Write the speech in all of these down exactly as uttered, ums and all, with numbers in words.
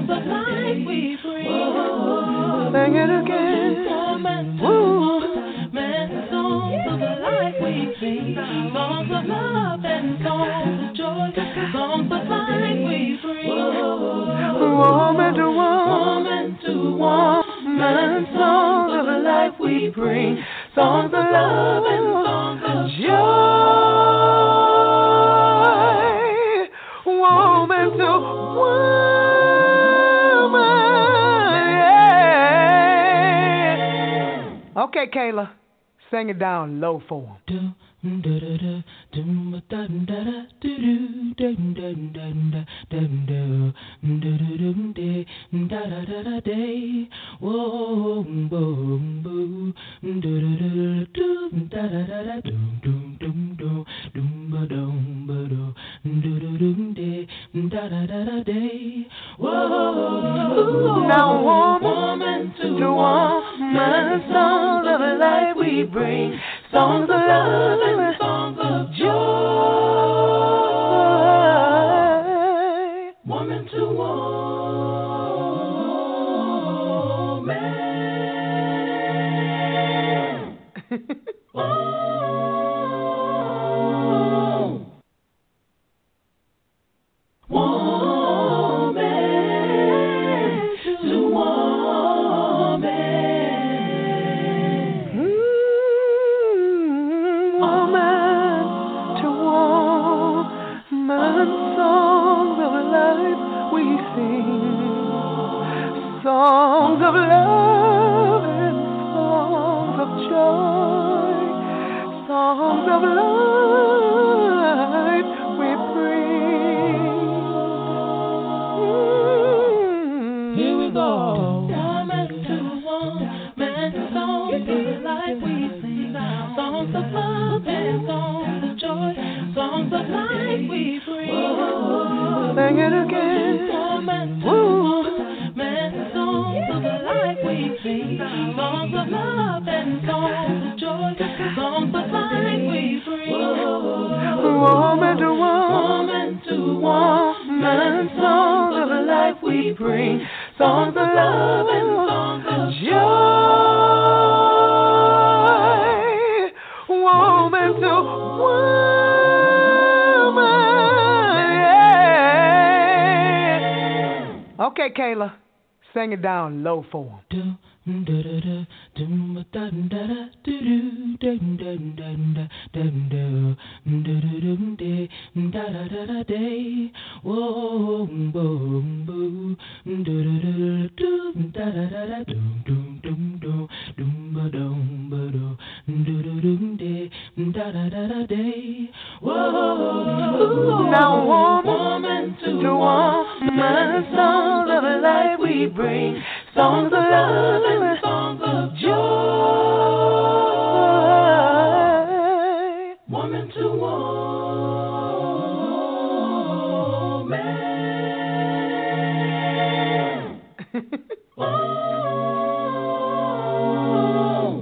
Songs of life we bring. Sing it again. Woo. Man, songs of life we sing. Songs of love and songs of joy. Songs of life we bring. Woman to Woman to woman, songs of life we bring. Songs of love and songs of joy. Woman to woman. Yeah. Okay, Kayla, sing it down low for him. Now, woman to woman, songs of life we bring. Songs of love and songs of joy. Woman to woman. Oh. Woman to woman. Woman to woman, songs of life we sing, songs of love and songs of joy, songs of life we bring. Here we go. Woman to woman, songs of life we sing, songs of love and songs of joy, songs of life we bring. Sing it again. Woman to woman, songs of life we sing, songs of love and songs of joy, songs of life we bring. Woman to Woman to woman, songs of life we bring, songs of love and songs of joy. Woman to woman, yeah. Okay, Kayla, sing it down low for him. Now, woman to woman, songs of life we bring, songs of love and songs of joy. Woman to woman. Oh.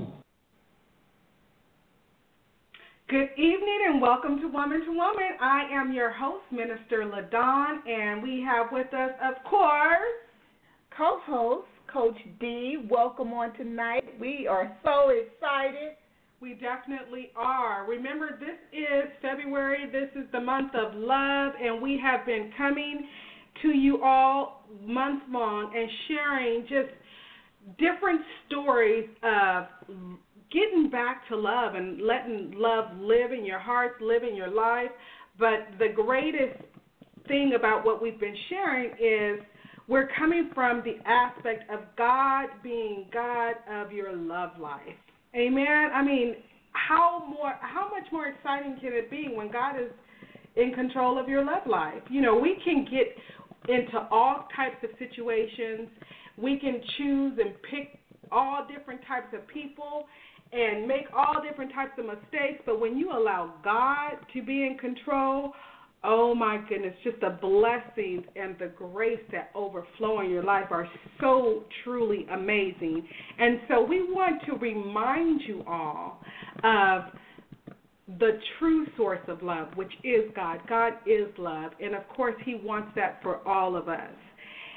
Good evening and welcome to Woman to Woman. I am your host, Minister LaDawn, and we have with us, of course, co-host, Coach D. Welcome on tonight. We are so excited. We definitely are. Remember, this is February. This is the month of love, and we have been coming to you all month long and sharing just different stories of getting back to love and letting love live in your hearts, live in your life. But the greatest thing about what we've been sharing is we're coming from the aspect of God being God of your love life. Amen. I mean, how more, how much more exciting can it be when God is in control of your love life? You know, we can get into all types of situations. We can choose and pick all different types of people and make all different types of mistakes. But when you allow God to be in control, oh my goodness, just the blessings and the grace that overflow in your life are so truly amazing. And so we want to remind you all of the true source of love, which is God. God is love, and of course He wants that for all of us.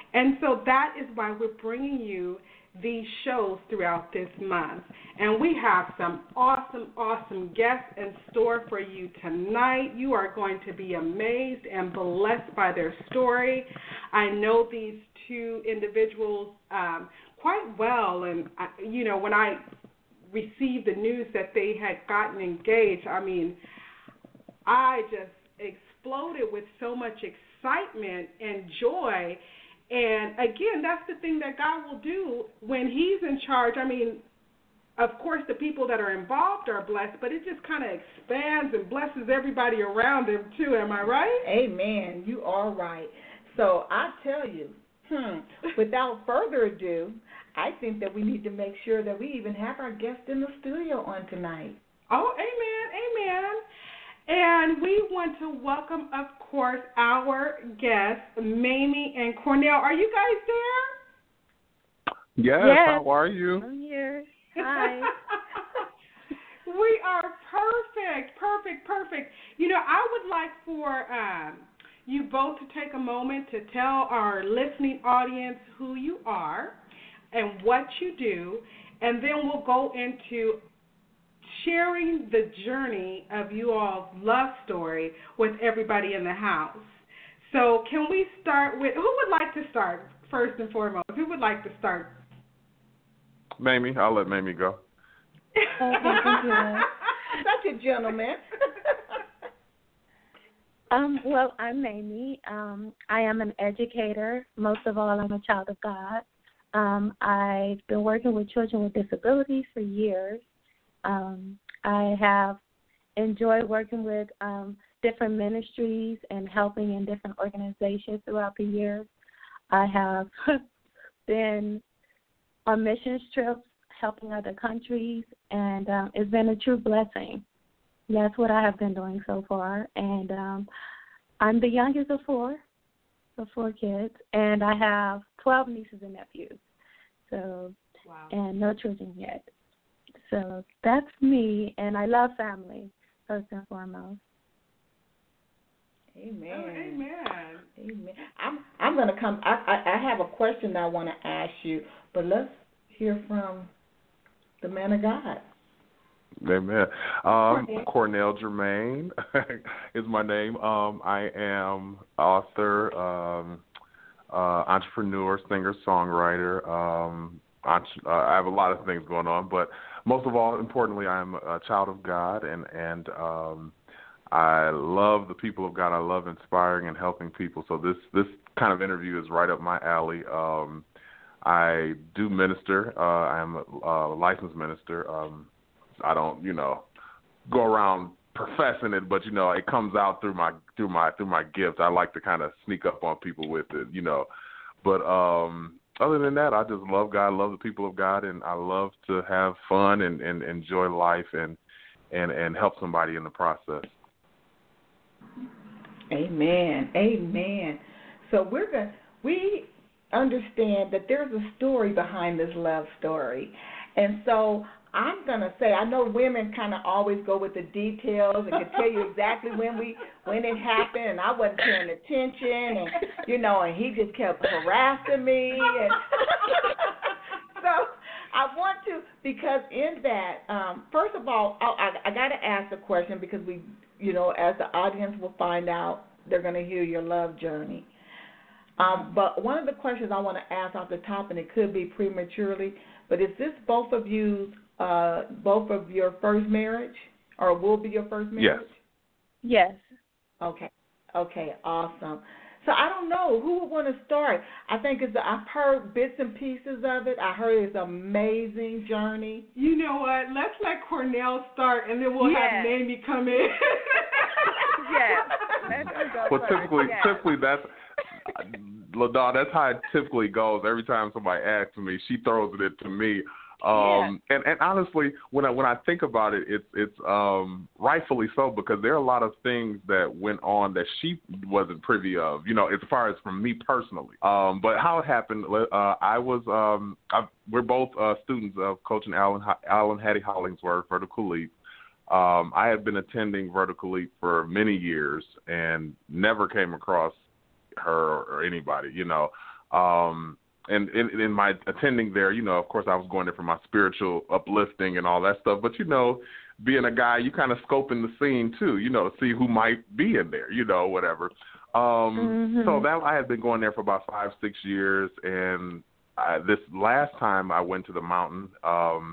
And so that is why we're bringing you these shows throughout this month. And we have some awesome, awesome guests in store for you tonight. You are going to be amazed and blessed by their story. I know these two individuals um, quite well, and, I, you know, when I received the news that they had gotten engaged, I mean, I just exploded with so much excitement and joy. And again, that's the thing that God will do when He's in charge. I mean, of course, the people that are involved are blessed, but it just kind of expands and blesses everybody around them too. Am I right? Amen. You are right. So I tell you, hmm, without further ado, I think that we need to make sure that we even have our guest in the studio on tonight. Oh, amen, amen. And we want to welcome, of course, our guests, Mamie and Cornell. Are you guys there? Yes, yes. How are you? I'm here. Hi. We are perfect, perfect, perfect. You know, I would like for um, you both to take a moment to tell our listening audience who you are and what you do, and then we'll go into sharing the journey of you all's love story with everybody in the house. So can we start with, who would like to start first and foremost? Who would like to start? Mamie, I'll let Mamie go. Okay, thank you. Such a gentleman. um, well, I'm Mamie. Um, I am an educator. Most of all, I'm a child of God. Um, I've been working with children with disabilities for years. Um, I have enjoyed working with um, different ministries and helping in different organizations throughout the years. I have been on missions trips helping other countries, and um, it's been a true blessing. That's what I have been doing so far. And um, I'm the youngest of four, of four kids, and I have twelve nieces and nephews. So, wow. And no children yet. So that's me, and I love family, first and foremost. Amen. Oh, amen. Amen. I'm I'm gonna come. I, I I have a question that I want to ask you, but let's hear from the man of God. Amen. Um, Cornell Germain is my name. Um, I am author, um, uh, entrepreneur, singer, songwriter. Um, I have a lot of things going on, but most of all, importantly, I'm a child of God, and and um, I love the people of God. I love inspiring and helping people. So this this kind of interview is right up my alley. Um, I do minister. Uh, I'm a, a licensed minister. Um, I don't, you know, go around professing it, but you know, it comes out through my through my through my gift. I like to kind of sneak up on people with it, you know, but. Um, Other than that, I just love God, love the people of God, and I love to have fun and, and enjoy life and, and and help somebody in the process. Amen. Amen. So we're going we understand that there's a story behind this love story. And so I'm going to say, I know women kind of always go with the details and can tell you exactly when we when it happened, and I wasn't paying attention, and, you know, and he just kept harassing me. And so I want to, because in that, um, first of all, I, I, I got to ask the question because we, you know, as the audience will find out, they're going to hear your love journey. Um, but one of the questions I want to ask off the top, and it could be prematurely, but is this both of you, uh, both of your first marriage, or will be your first marriage? Yes. Yes. Okay. Okay. Awesome. So I don't know who would want to start. I think it's. I've heard bits and pieces of it. I heard it's an amazing journey. You know what? Let's let Cornell start, and then we'll yes. have Mamie come in. Yes. Let's go Well, first. typically, yes. typically that's. LaDawn, that's how it typically goes. Every time somebody asks me, she throws it to me. Um, yeah. and, and honestly, when I when I think about it, it's it's um, rightfully so, because there are a lot of things that went on that she wasn't privy of, you know, as far as from me personally. Um, but how it happened, uh, I was um, I, we're both uh, students of coaching Alan Alan Hattie Hollingsworth, Vertical Leap. Um, I had been attending Vertical Leap for many years and never came across her or anybody, you know. Um, and in, in my attending there, you know, of course, I was going there for my spiritual uplifting and all that stuff. But, you know, being a guy, you kind of scoping the scene, too, you know, to see who might be in there, you know, whatever. Um, mm-hmm. So that I had been going there for about five, six years. And I, this last time I went to the mountain, um,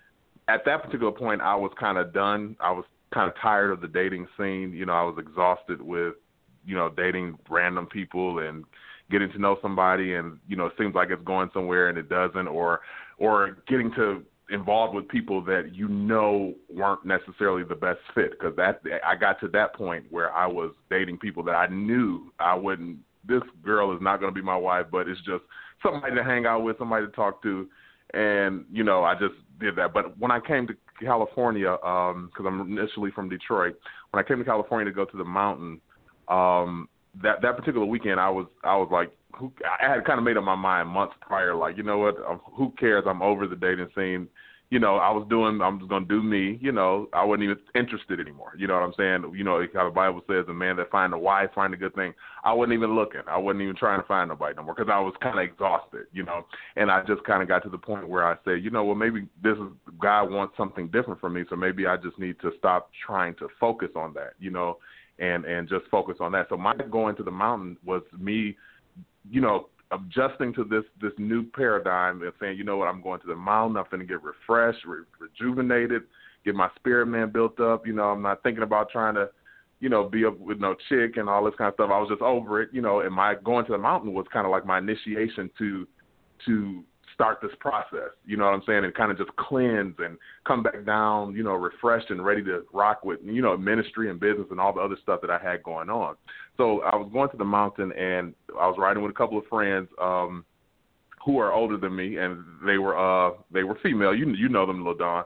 at that particular point, I was kind of done. I was kind of tired of the dating scene. You know, I was exhausted with, you know, dating random people and getting to know somebody, and, you know, it seems like it's going somewhere and it doesn't, or or getting to involved with people that you know weren't necessarily the best fit, because that I got to that point where I was dating people that I knew I wouldn't, this girl is not going to be my wife, but it's just somebody to hang out with, somebody to talk to, and, you know, I just did that. But when I came to California, um, because I'm initially from Detroit, when I came to California to go to the mountain, um, that that particular weekend, I was I was like, who, I had kind of made up my mind months prior, like, you know what, um, who cares? I'm over the dating scene. You know, I was doing, I'm just going to do me. You know, I wasn't even interested anymore. You know what I'm saying? You know, how the Bible says, a man that find a wife, find a good thing. I wasn't even looking. I wasn't even trying to find nobody no more, because I was kind of exhausted, you know. And I just kind of got to the point where I said, you know, well, maybe this is, God wants something different from me, so maybe I just need to stop trying to focus on that, you know, and, and just focus on that. So my going to the mountain was me, you know, adjusting to this this new paradigm and saying, you know what, I'm going to the mountain, I'm going to get refreshed, re- rejuvenated, get my spirit man built up. You know, I'm not thinking about trying to, you know, be up with no chick and all this kind of stuff. I was just over it, you know, and my going to the mountain was kind of like my initiation to to start this process, you know what I'm saying, and kind of just cleanse and come back down, you know, refreshed and ready to rock with, you know, ministry and business and all the other stuff that I had going on. So I was going to the mountain, and I was riding with a couple of friends um, who are older than me, and they were uh, they were female. You you know them, LaDawn.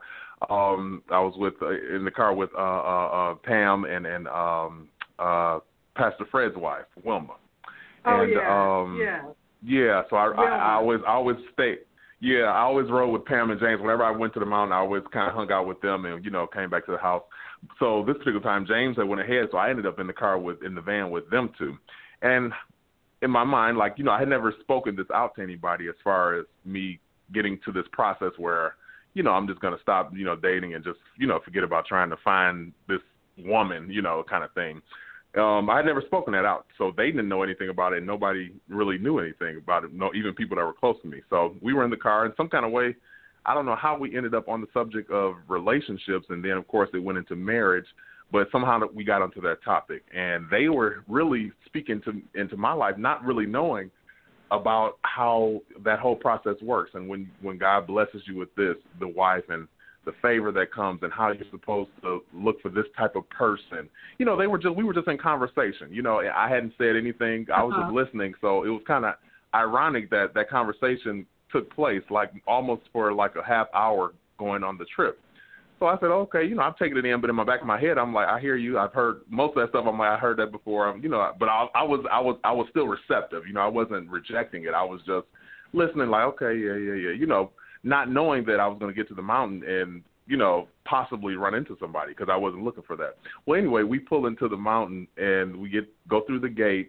Um, I was with uh, in the car with uh, uh, uh, Pam and and um, uh, Pastor Fred's wife, Wilma. Oh and, yeah, um, yeah. Yeah, so I, I, I always I always stay. Yeah, I always rode with Pam and James. Whenever I went to the mountain, I always kind of hung out with them, and, you know, came back to the house. So this particular time, James had went ahead, so I ended up in the car with in the van with them two. And in my mind, like, you know, I had never spoken this out to anybody as far as me getting to this process where, you know, I'm just going to stop, you know, dating and just, you know, forget about trying to find this woman, you know, kind of thing. Um, I had never spoken that out, so they didn't know anything about it, and nobody really knew anything about it, no, even people that were close to me. So we were in the car in some kind of way. I don't know how we ended up on the subject of relationships, and then, of course, it went into marriage, but somehow we got onto that topic. And they were really speaking to into my life, not really knowing about how that whole process works, and when, when God blesses you with this, the wife, and the favor that comes, and how you're supposed to look for this type of person. You know, they were just we were just in conversation. You know, I hadn't said anything. I was uh-huh. just listening. So it was kind of ironic that that conversation took place, like almost for like a half hour going on the trip. So I said, okay, you know, I'm taking it in, but in my back of my head, I'm like, I hear you. I've heard most of that stuff. I'm like, I heard that before. Um, you know, but I, I was I was I was still receptive. You know, I wasn't rejecting it. I was just listening, like, okay, yeah, yeah, yeah. You know, not knowing that I was going to get to the mountain and, you know, possibly run into somebody, because I wasn't looking for that. Well, anyway, we pull into the mountain, and we get go through the gate,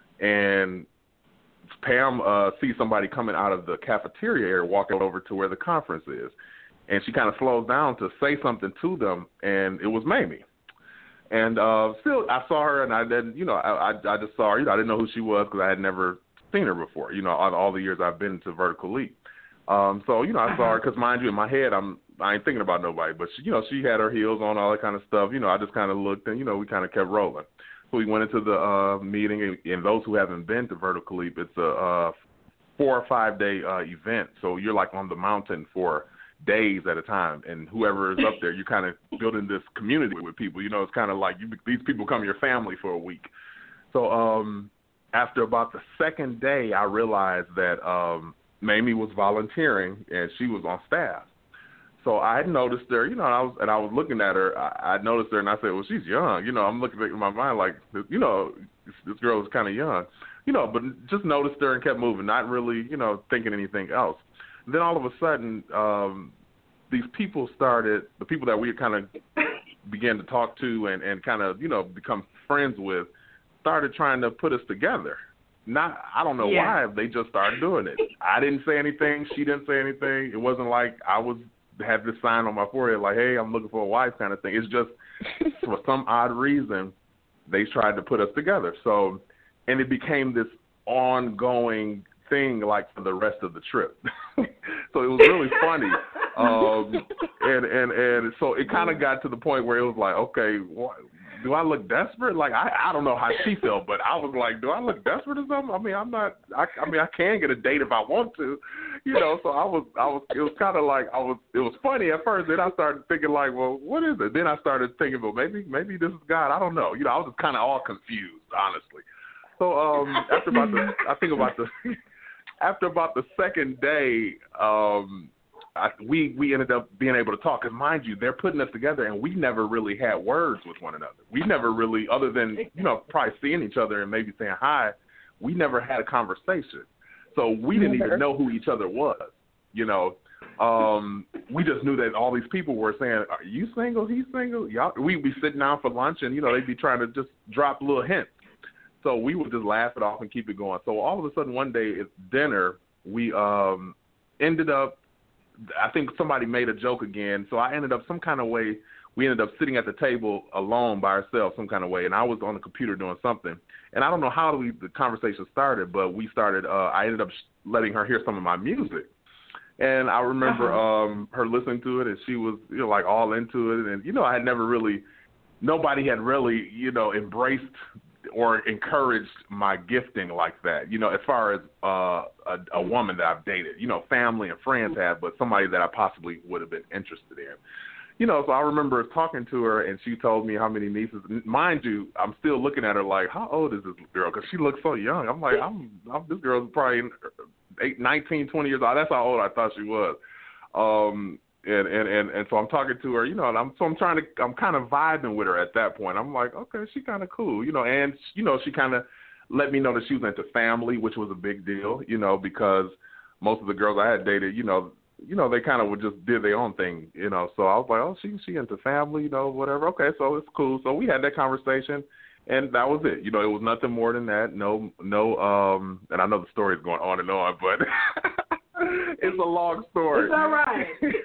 and Pam uh, sees somebody coming out of the cafeteria area walking over to where the conference is. And she kind of slows down to say something to them, and it was Mamie. And uh, still, I saw her, and I didn't, you know, I, I, I just saw her. You know, I didn't know who she was because I had never seen her before, you know, all, all the years I've been to Vertical Leap. Um, so, you know, I saw her because, mind you, in my head, I'm, I ain't thinking about nobody. But, she, you know, she had her heels on, all that kind of stuff. You know, I just kind of looked, and, you know, we kind of kept rolling. So we went into the uh, meeting, and, and those who haven't been to Vertical Leap, it's a uh, four- or five-day uh, event. So you're, like, on the mountain for days at a time. And whoever is up there, you're kind of building this community with people. You know, it's kind of like you, these people become your family for a week. So um, after about the second day, I realized that um, Mamie was volunteering, and she was on staff. So I had noticed her, you know, and I was and I was looking at her. I, I noticed her, and I said, "Well, she's young." You know, I'm looking at in my mind like, you know, this, this girl is kind of young, you know. But just noticed her and kept moving, not really, you know, thinking anything else. And then all of a sudden, um, these people started, the people that we kind of began to talk to and, and kind of, you know, become friends with, started trying to put us together. not, I don't know Yeah. why, they just started doing it. I didn't say anything. She didn't say anything. It wasn't like I was had this sign on my forehead like, hey, I'm looking for a wife kind of thing. It's just for some odd reason they tried to put us together. So, and it became this ongoing thing like for the rest of the trip. So it was really funny. Um, and, and, and so it kind of got to the point where it was like, okay, what, do I look desperate? Like, I, I don't know how she felt, but I was like, do I look desperate or something? I mean, I'm not, I, I mean, I can get a date if I want to, you know, so I was, I was, it was kind of like, I was, it was funny at first. Then I started thinking like, well, what is it? Then I started thinking, well, maybe, maybe this is God. I don't know. You know, I was just kind of all confused, honestly. So um, after about the, I think about the, after about the second day, um, I, we we ended up being able to talk. Because mind you, they're putting us together, and we never really had words with one another. We never really, other than you know, probably seeing each other and maybe saying hi, we never had a conversation. So we didn't even know who each other was. You know, um, we just knew that all these people were saying, "Are you single? He's single." Y'all, we'd be sitting down for lunch, and you know, they'd be trying to just drop little hints. So we would just laugh it off and keep it going. So all of a sudden, one day at dinner, we um, ended up. I think somebody made a joke again, so I ended up some kind of way, we ended up sitting at the table alone by ourselves some kind of way, and I was on the computer doing something. And I don't know how we, the conversation started, but we started, uh, I ended up letting her hear some of my music. And I remember uh-huh. um, her listening to it, and she was, you know, like all into it. And, you know, I had never really, nobody had really, you know, embraced or encouraged my gifting like that, you know, as far as uh, a, a woman that I've dated. You know, family and friends have, but somebody that I possibly would have been interested in. You know, so I remember talking to her, and she told me how many nieces. Mind you, I'm still looking at her like, how old is this girl? Because she looks so young. I'm like, I'm, I'm this girl's probably eight, nineteen, twenty years old. That's how old I thought she was. Um, And, and, and, and so I'm talking to her, you know, and I'm so I'm trying to I'm kind of vibing with her at that point. I'm like, okay, she kind of cool, you know, and you know, she kind of let me know that she was into family, which was a big deal, you know, because most of the girls I had dated, you know, you know, they kind of would just did their own thing, you know. So I was like, oh, she she into family, you know, whatever. Okay, so it's cool. So we had that conversation, and that was it. You know, it was nothing more than that. No, no. Um, and I know the story is going on and on, but it's a long story. It's all right.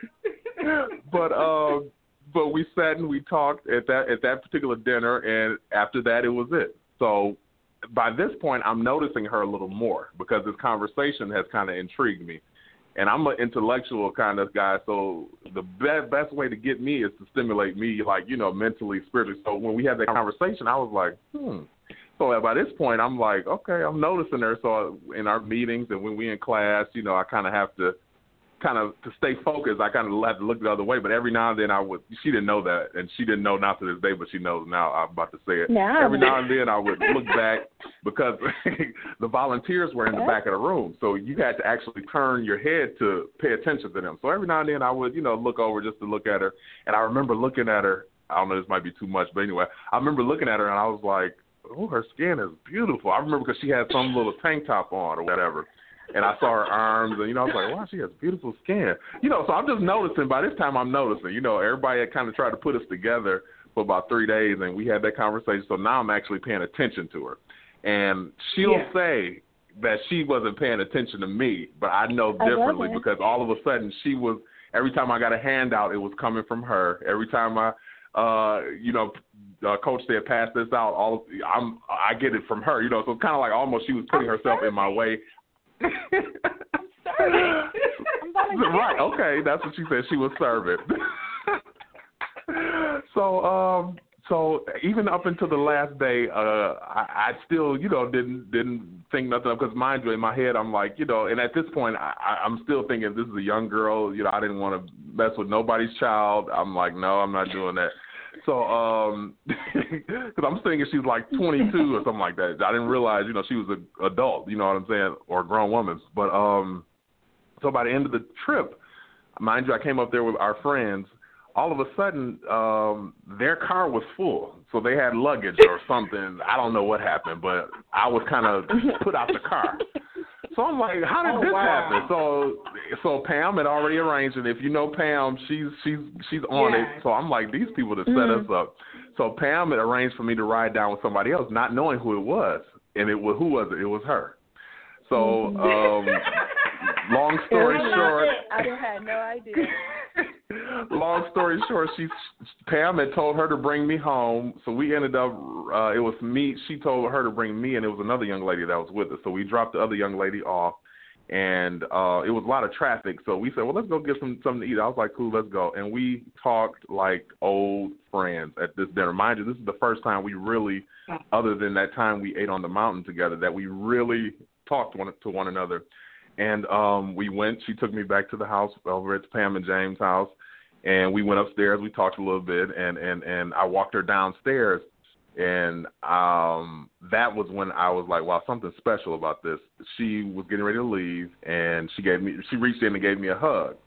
but um, but we sat and we talked at that at that particular dinner, and after that, it was it. So by this point, I'm noticing her a little more because this conversation has kind of intrigued me, and I'm an intellectual kind of guy. So the best best way to get me is to stimulate me, like you know, mentally, spiritually. So when we had that conversation, I was like, hmm. So by this point, I'm like, okay, I'm noticing her. So in our meetings and when we in class, you know, I kind of have to. kind of to stay focused, I kind of have to look the other way. But every now and then I would, she didn't know that, and she didn't know not to this day, but she knows now. I'm about to say it. No. Every now and then I would look back because the volunteers were in the back of the room, so you had to actually turn your head to pay attention to them. So every now and then I would, you know, look over just to look at her, and I remember looking at her. I don't know, this might be too much, but anyway, I remember looking at her and I was like, oh, her skin is beautiful. I remember because she had some little tank top on or whatever. And I saw her arms, and, you know, I was like, wow, she has beautiful skin. You know, so I'm just noticing. By this time, I'm noticing. You know, everybody had kind of tried to put us together for about three days, and we had that conversation. So now I'm actually paying attention to her. And she'll yeah. say that she wasn't paying attention to me, but I know differently I because all of a sudden she was, every time I got a handout, it was coming from her. Every time I, uh, you know, uh, Coach said, pass this out, all of, I'm, I get it from her. You know, so it's kind of like almost she was putting I'm herself sorry. in my way. I'm sorry. I'm right, okay, that's what she said. She was serving. so, um, so even up until the last day, uh, I, I still, you know, didn't didn't think nothing of, because mind you, in my head, I'm like, you know, and at this point, I, I'm still thinking this is a young girl. You know, I didn't want to mess with nobody's child. I'm like, no, I'm not doing that. So, um, because I'm thinking she's like twenty-two or something like that. I didn't realize, you know, she was an adult, you know what I'm saying, or a grown woman. But um, so by the end of the trip, mind you, I came up there with our friends. All of a sudden, um, their car was full. So they had luggage or something. I don't know what happened, but I was kind of put out the car. So I'm like, how did oh, this wow. happen? So so Pam had already arranged it. If you know Pam, she's she's she's on yeah. it. So I'm like, these people that set mm-hmm. us up. So Pam had arranged for me to ride down with somebody else, not knowing who it was. And it was who was it? It was her. So, um, long story short, I had no idea. Long story short, she Pam had told her to bring me home, so we ended up. Uh, it was me. She told her to bring me, and it was another young lady that was with us. So we dropped the other young lady off, and uh, it was a lot of traffic. So we said, "Well, let's go get some something to eat." I was like, "Cool, let's go." And we talked like old friends at this dinner. Mind you, this is the first time we really, other than that time we ate on the mountain together, that we really talked one to one another. And um, we went. She took me back to the house over at Pam and James' house, and we went upstairs. We talked a little bit, and and, and I walked her downstairs, and um, that was when I was like, "Wow, something special about this." She was getting ready to leave, and she gave me. She reached in and gave me a hug,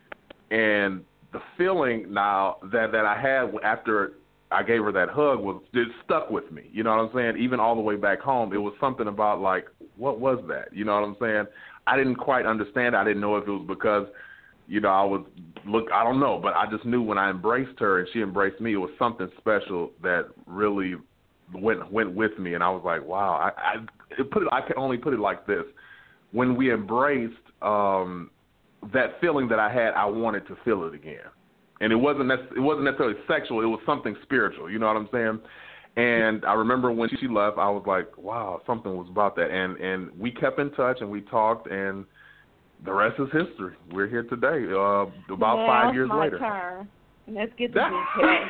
and the feeling now that that I had after I gave her that hug was it stuck with me. You know what I'm saying? Even all the way back home, it was something about like, what was that? You know what I'm saying? I didn't quite understand. I didn't know if it was because, you know, I was, look, I don't know, but I just knew when I embraced her and she embraced me, it was something special that really went went with me. And I was like, wow, I, I it put it, I can only put it like this. When we embraced, um, that feeling that I had, I wanted to feel it again. And it wasn't it wasn't necessarily sexual. It was something spiritual. You know what I'm saying? And I remember when she left, I was like, wow, something was about that. And and we kept in touch and we talked, and the rest is history. We're here today, uh, about now five years my later. Turn. Let's get the details.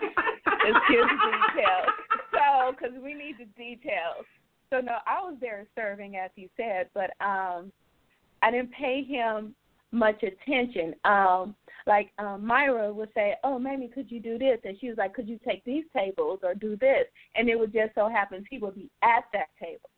Let's get the details. So, because we need the details. So, no, I was there serving, as you said, but um, I didn't pay him much attention. Um, like um, Myra would say, oh, Mamie, could you do this? And she was like, could you take these tables or do this? And it would just so happen he would be at that table.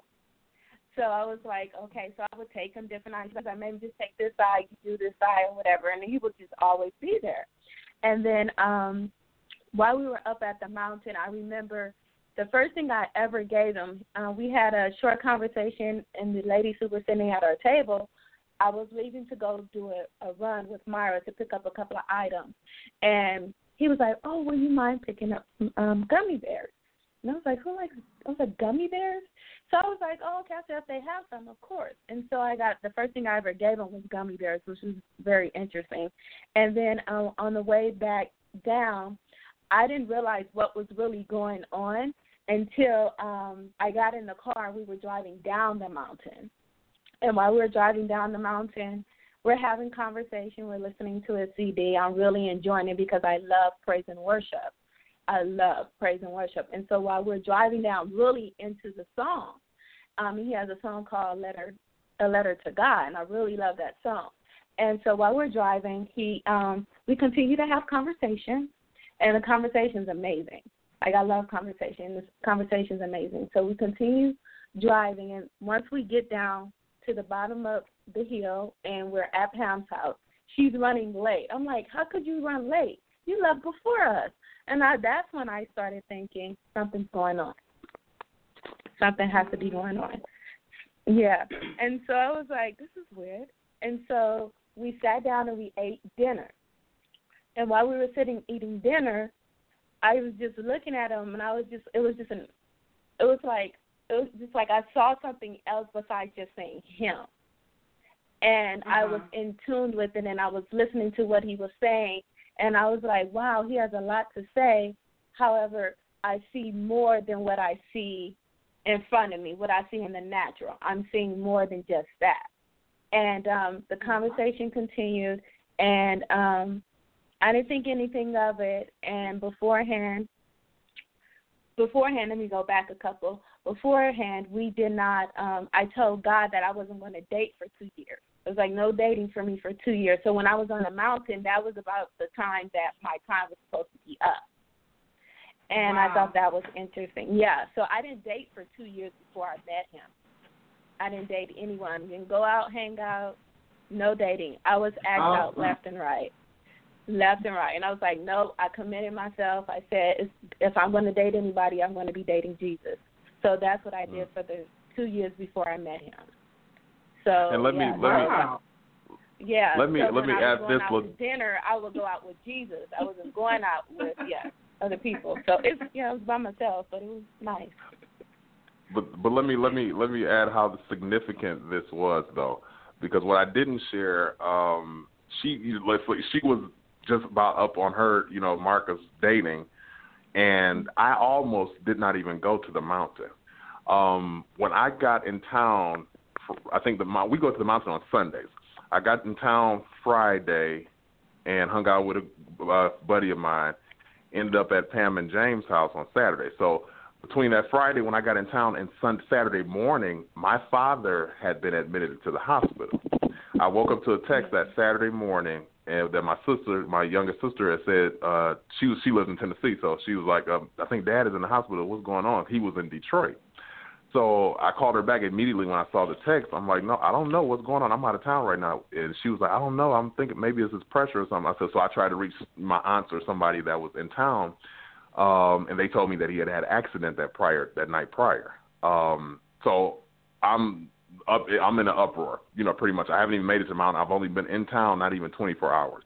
So I was like, okay, so I would take him different items. I maybe just take this side, you do this side or whatever, and he would just always be there. And then um, while we were up at the mountain, I remember the first thing I ever gave him, uh, we had a short conversation, and the ladies who were sitting at our table, I was leaving to go do a, a run with Myra to pick up a couple of items. And he was like, oh, will you mind picking up um, gummy bears? And I was like, who likes, I was like, gummy bears? So I was like, oh, okay, I said, if they have some, of course. And so I got, the first thing I ever gave him was gummy bears, which was very interesting. And then um, on the way back down, I didn't realize what was really going on until um, I got in the car and we were driving down the mountain. And while we were driving down the mountain, we're having conversation. We're listening to a C D. I'm really enjoying it because I love praise and worship. I love praise and worship. And so while we're driving down really into the song, um, he has a song called Letter, A Letter to God, and I really love that song. And so while we're driving, he um, we continue to have conversation, and the conversation's amazing. Like, I love conversation. This conversation's amazing. So we continue driving, and once we get down to the bottom of the hill and we're at Pam's house, she's running late. I'm like, how could you run late? You left before us. And I, that's when I started thinking something's going on. Something has to be going on. Yeah. And so I was like, this is weird. And so we sat down and we ate dinner. And while we were sitting eating dinner, I was just looking at him, and I was just, it was just an, it was like, it was just like I saw something else besides just saying him. And uh-huh. I was in tune with it, and I was listening to what he was saying, and I was like, wow, he has a lot to say. However, I see more than what I see in front of me, what I see in the natural. I'm seeing more than just that. And um, the conversation continued, and um, I didn't think anything of it. And beforehand, beforehand, let me go back a couple. Beforehand, we did not, um, I told God that I wasn't going to date for two years. It was like no dating for me for two years. So when I was on the mountain, that was about the time that my time was supposed to be up. And wow. I thought that was interesting. Yeah, so I didn't date for two years before I met him. I didn't date anyone. Didn't go out, hang out, no dating. I was asked oh. out left and right. Left and right. And I was like, no, I committed myself. I said, if, if I'm going to date anybody, I'm going to be dating Jesus. So that's what I did for the two years before I met him. So and let yeah, me let wow. me yeah. Let me so let me I add was this. Out Look, to dinner, I would go out with Jesus. I wasn't going out with yeah other people. So it's yeah, I was by myself, but it was nice. but but let me let me let me add how significant this was though, because what I didn't share, um, she she was just about up on her, you know, Marcus dating, and I almost did not even go to the mountain. Um, when I got in town, for, I think the we go to the mountain on Sundays. I got in town Friday and hung out with a uh, buddy of mine. Ended up at Pam and James' house on Saturday. So between that Friday when I got in town and Sunday, Saturday morning, my father had been admitted to the hospital. I woke up to a text that Saturday morning, and that my sister, my youngest sister, had said uh, she was she lives in Tennessee, so she was like, um, I think Dad is in the hospital. What's going on? He was in Detroit. So I called her back immediately when I saw the text. I'm like, no, I don't know what's going on. I'm out of town right now. And she was like, I don't know. I'm thinking maybe it's this pressure or something. I said, so I tried to reach my aunts or somebody that was in town, um, and they told me that he had had an accident that prior that night prior. Um, so I'm up. I'm in an uproar, you know, pretty much. I haven't even made it to the mountain. I've only been in town not even twenty-four hours.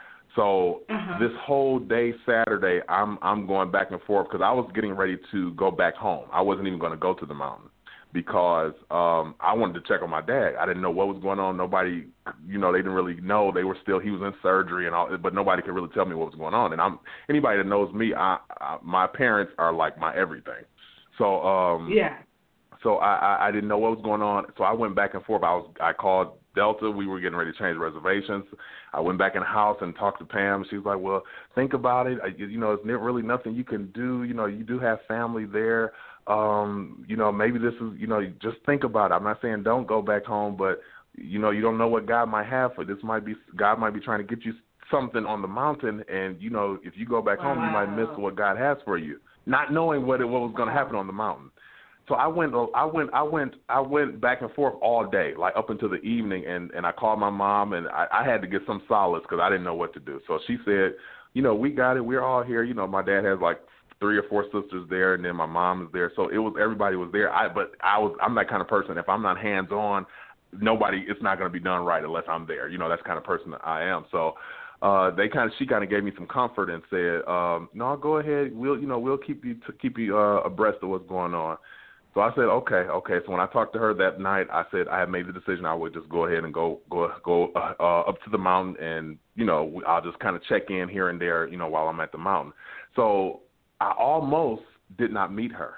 So uh-huh. this whole day Saturday, I'm I'm going back and forth because I was getting ready to go back home. I wasn't even going to go to the mountain because um, I wanted to check on my dad. I didn't know what was going on. Nobody, you know, they didn't really know. They were still, he was in surgery and all, but nobody could really tell me what was going on. And I'm anybody that knows me, I, I my parents are like my everything. So um, yeah. So I, I I didn't know what was going on. So I went back and forth. I was I called Delta. We were getting ready to change reservations. I went back in the house and talked to Pam. She was like, well, think about it. You know, it's really nothing you can do. You know, you do have family there. Um, you know, maybe this is, you know, just think about it. I'm not saying don't go back home, but, you know, you don't know what God might have for this. Might be, God might be trying to get you something on the mountain. And, you know, if you go back wow. home, you might miss what God has for you, not knowing what it, what was going to happen on the mountain. So I went, I went, I went, I went back and forth all day, like up until the evening, and, and I called my mom, and I, I had to get some solace because I didn't know what to do. So she said, you know, we got it, we're all here. You know, my dad has like three or four sisters there, and then my mom is there. So it was everybody was there. I, but I was, I'm that kind of person. If I'm not hands on, nobody, it's not going to be done right unless I'm there. You know, that's the kind of person that I am. So. Uh, they kind of, she kind of gave me some comfort and said, um, no, go ahead. We'll, you know, we'll keep you, t- keep you uh, abreast of what's going on. So I said, okay, okay. So when I talked to her that night, I said I had made the decision I would just go ahead and go go go uh, uh, up to the mountain, and you know I'll just kind of check in here and there, you know, while I'm at the mountain. So I almost did not meet her.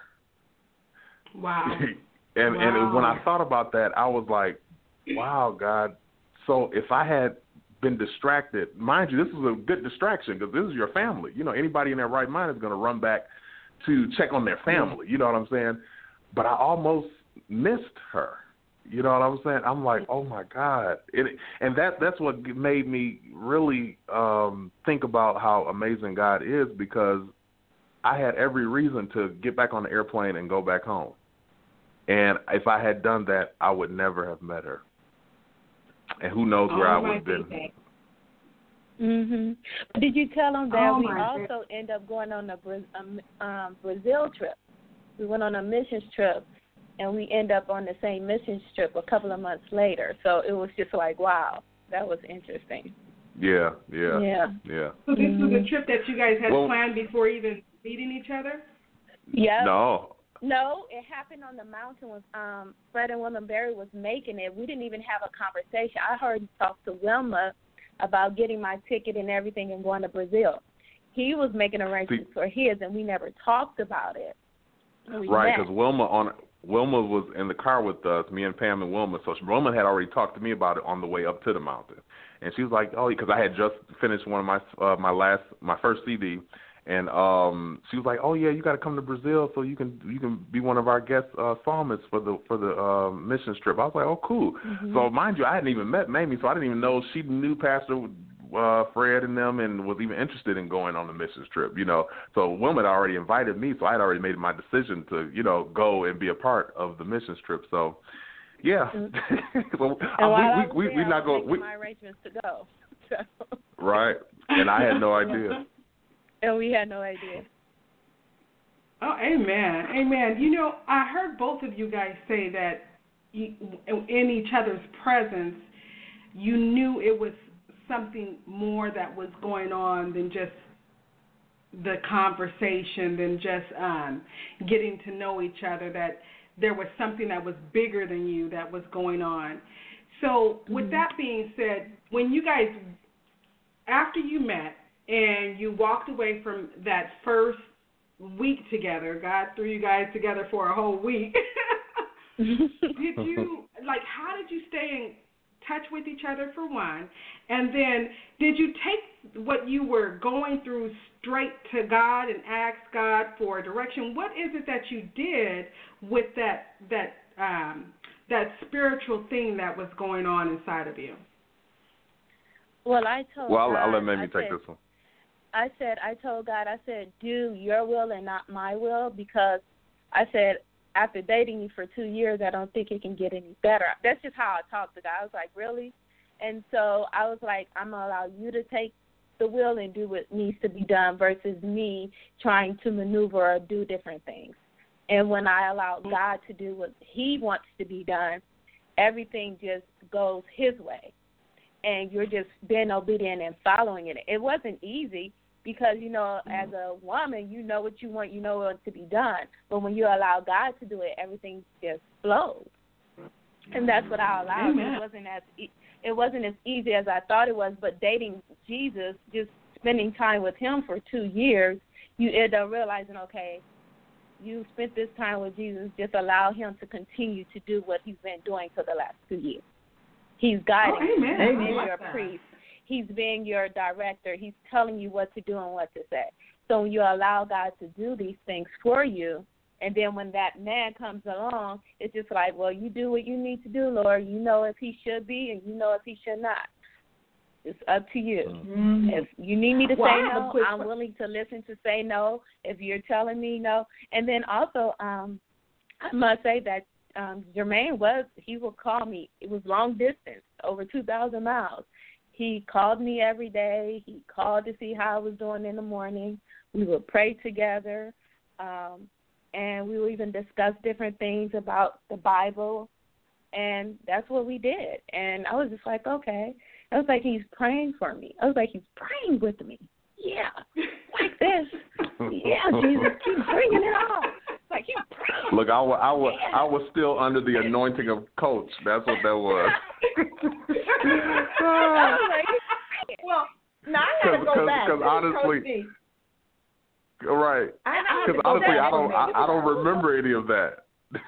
Wow. and wow. and when I thought about that, I was like, wow, God. So if I had been distracted, mind you, this is a good distraction because this is your family. You know, anybody in their right mind is going to run back to check on their family. You know what I'm saying? But I almost missed her. You know what I'm saying? I'm like, oh my God! It, and that that's what made me really um, think about how amazing God is, because I had every reason to get back on the airplane and go back home. And if I had done that, I would never have met her. And who knows where oh, I would have been. Mhm. Did you tell them that oh, we also God. end up going on a um, um, Brazil trip? We went on a missions trip, and we end up on the same missions trip a couple of months later. So it was just like, wow, that was interesting. Yeah, yeah, yeah, yeah. So this mm-hmm. was a trip that you guys had well, planned before even meeting each other? Yeah. No. No, it happened on the mountain when um, Fred and Wilma Berry was making it. We didn't even have a conversation. I heard him talk to Wilma about getting my ticket and everything and going to Brazil. He was making arrangements See, for his, and we never talked about it. We right, because Wilma on Wilma was in the car with us, me and Pam and Wilma. So Wilma had already talked to me about it on the way up to the mountain, and she was like, "Oh," because I had just finished one of my uh, my last my first C D. And um, she was like, "Oh yeah, you got to come to Brazil so you can you can be one of our guest uh, psalmists for the for the uh, missions trip." I was like, "Oh cool." Mm-hmm. So mind you, I hadn't even met Mamie, so I didn't even know she knew Pastor uh, Fred and them, and was even interested in going on the missions trip. You know, so Wilma had already invited me, so I had already made my decision to you know go and be a part of the missions trip. So yeah, mm-hmm. so, and uh, we we we, we, we not going. We, my arrangements to go. So. Right, and I had no idea. And we had no idea. Oh, amen, amen. You know, I heard both of you guys say that you, in each other's presence, you knew it was something more that was going on than just the conversation, than just um, getting to know each other, that there was something that was bigger than you that was going on. So with mm-hmm. that being said, when you guys, after you met and you walked away from that first week together, God threw you guys together for a whole week, did you, like, how did you stay in touch with each other, for one? And then did you take what you were going through straight to God and ask God for direction? What is it that you did with that that um, that spiritual thing that was going on inside of you? Well, I told Well, I'll, God, I'll let Mamie I take said, this one. I said, I told God, I said, do your will and not my will, because I said, after dating you for two years, I don't think it can get any better. That's just how I talked to God. I was like, really? And so I was like, I'm going to allow you to take the will and do what needs to be done versus me trying to maneuver or do different things. And when I allow God to do what he wants to be done, everything just goes his way. And you're just being obedient and following it. It wasn't easy because, you know, as a woman, you know what you want, you know what to be done. But when you allow God to do it, everything just flows. And that's what I allowed. Amen. It wasn't as e- it wasn't as easy as I thought it was, but dating Jesus, just spending time with him for two years, you end up realizing, okay, you spent this time with Jesus, just allow him to continue to do what he's been doing for the last two years. He's guiding oh, you. amen. He's being like your that. priest. He's being your director. He's telling you what to do and what to say. So when you allow God to do these things for you, and then when that man comes along, it's just like, well, you do what you need to do, Lord. You know if he should be and you know if he should not. It's up to you. Mm-hmm. If you need me to well, say no, I'm willing to listen to say no if you're telling me no. And then also, um, I must say that um, Jermaine was, he would call me. It was long distance, over two thousand miles. He called me every day. He called to see how I was doing in the morning. We would pray together. Um, and we would even discuss different things about the Bible. And that's what we did. And I was just like, okay. I was like, he's praying for me. I was like, he's praying with me. Yeah, like this. Yeah, Jesus, keep bringing it on. Like, he's praying. Look, I was, I, was, I was still under the anointing of Coach. That's what that was. Well, now I got to go Cause, back. Because honestly, right. Because honestly, I don't, I, I don't remember any of that.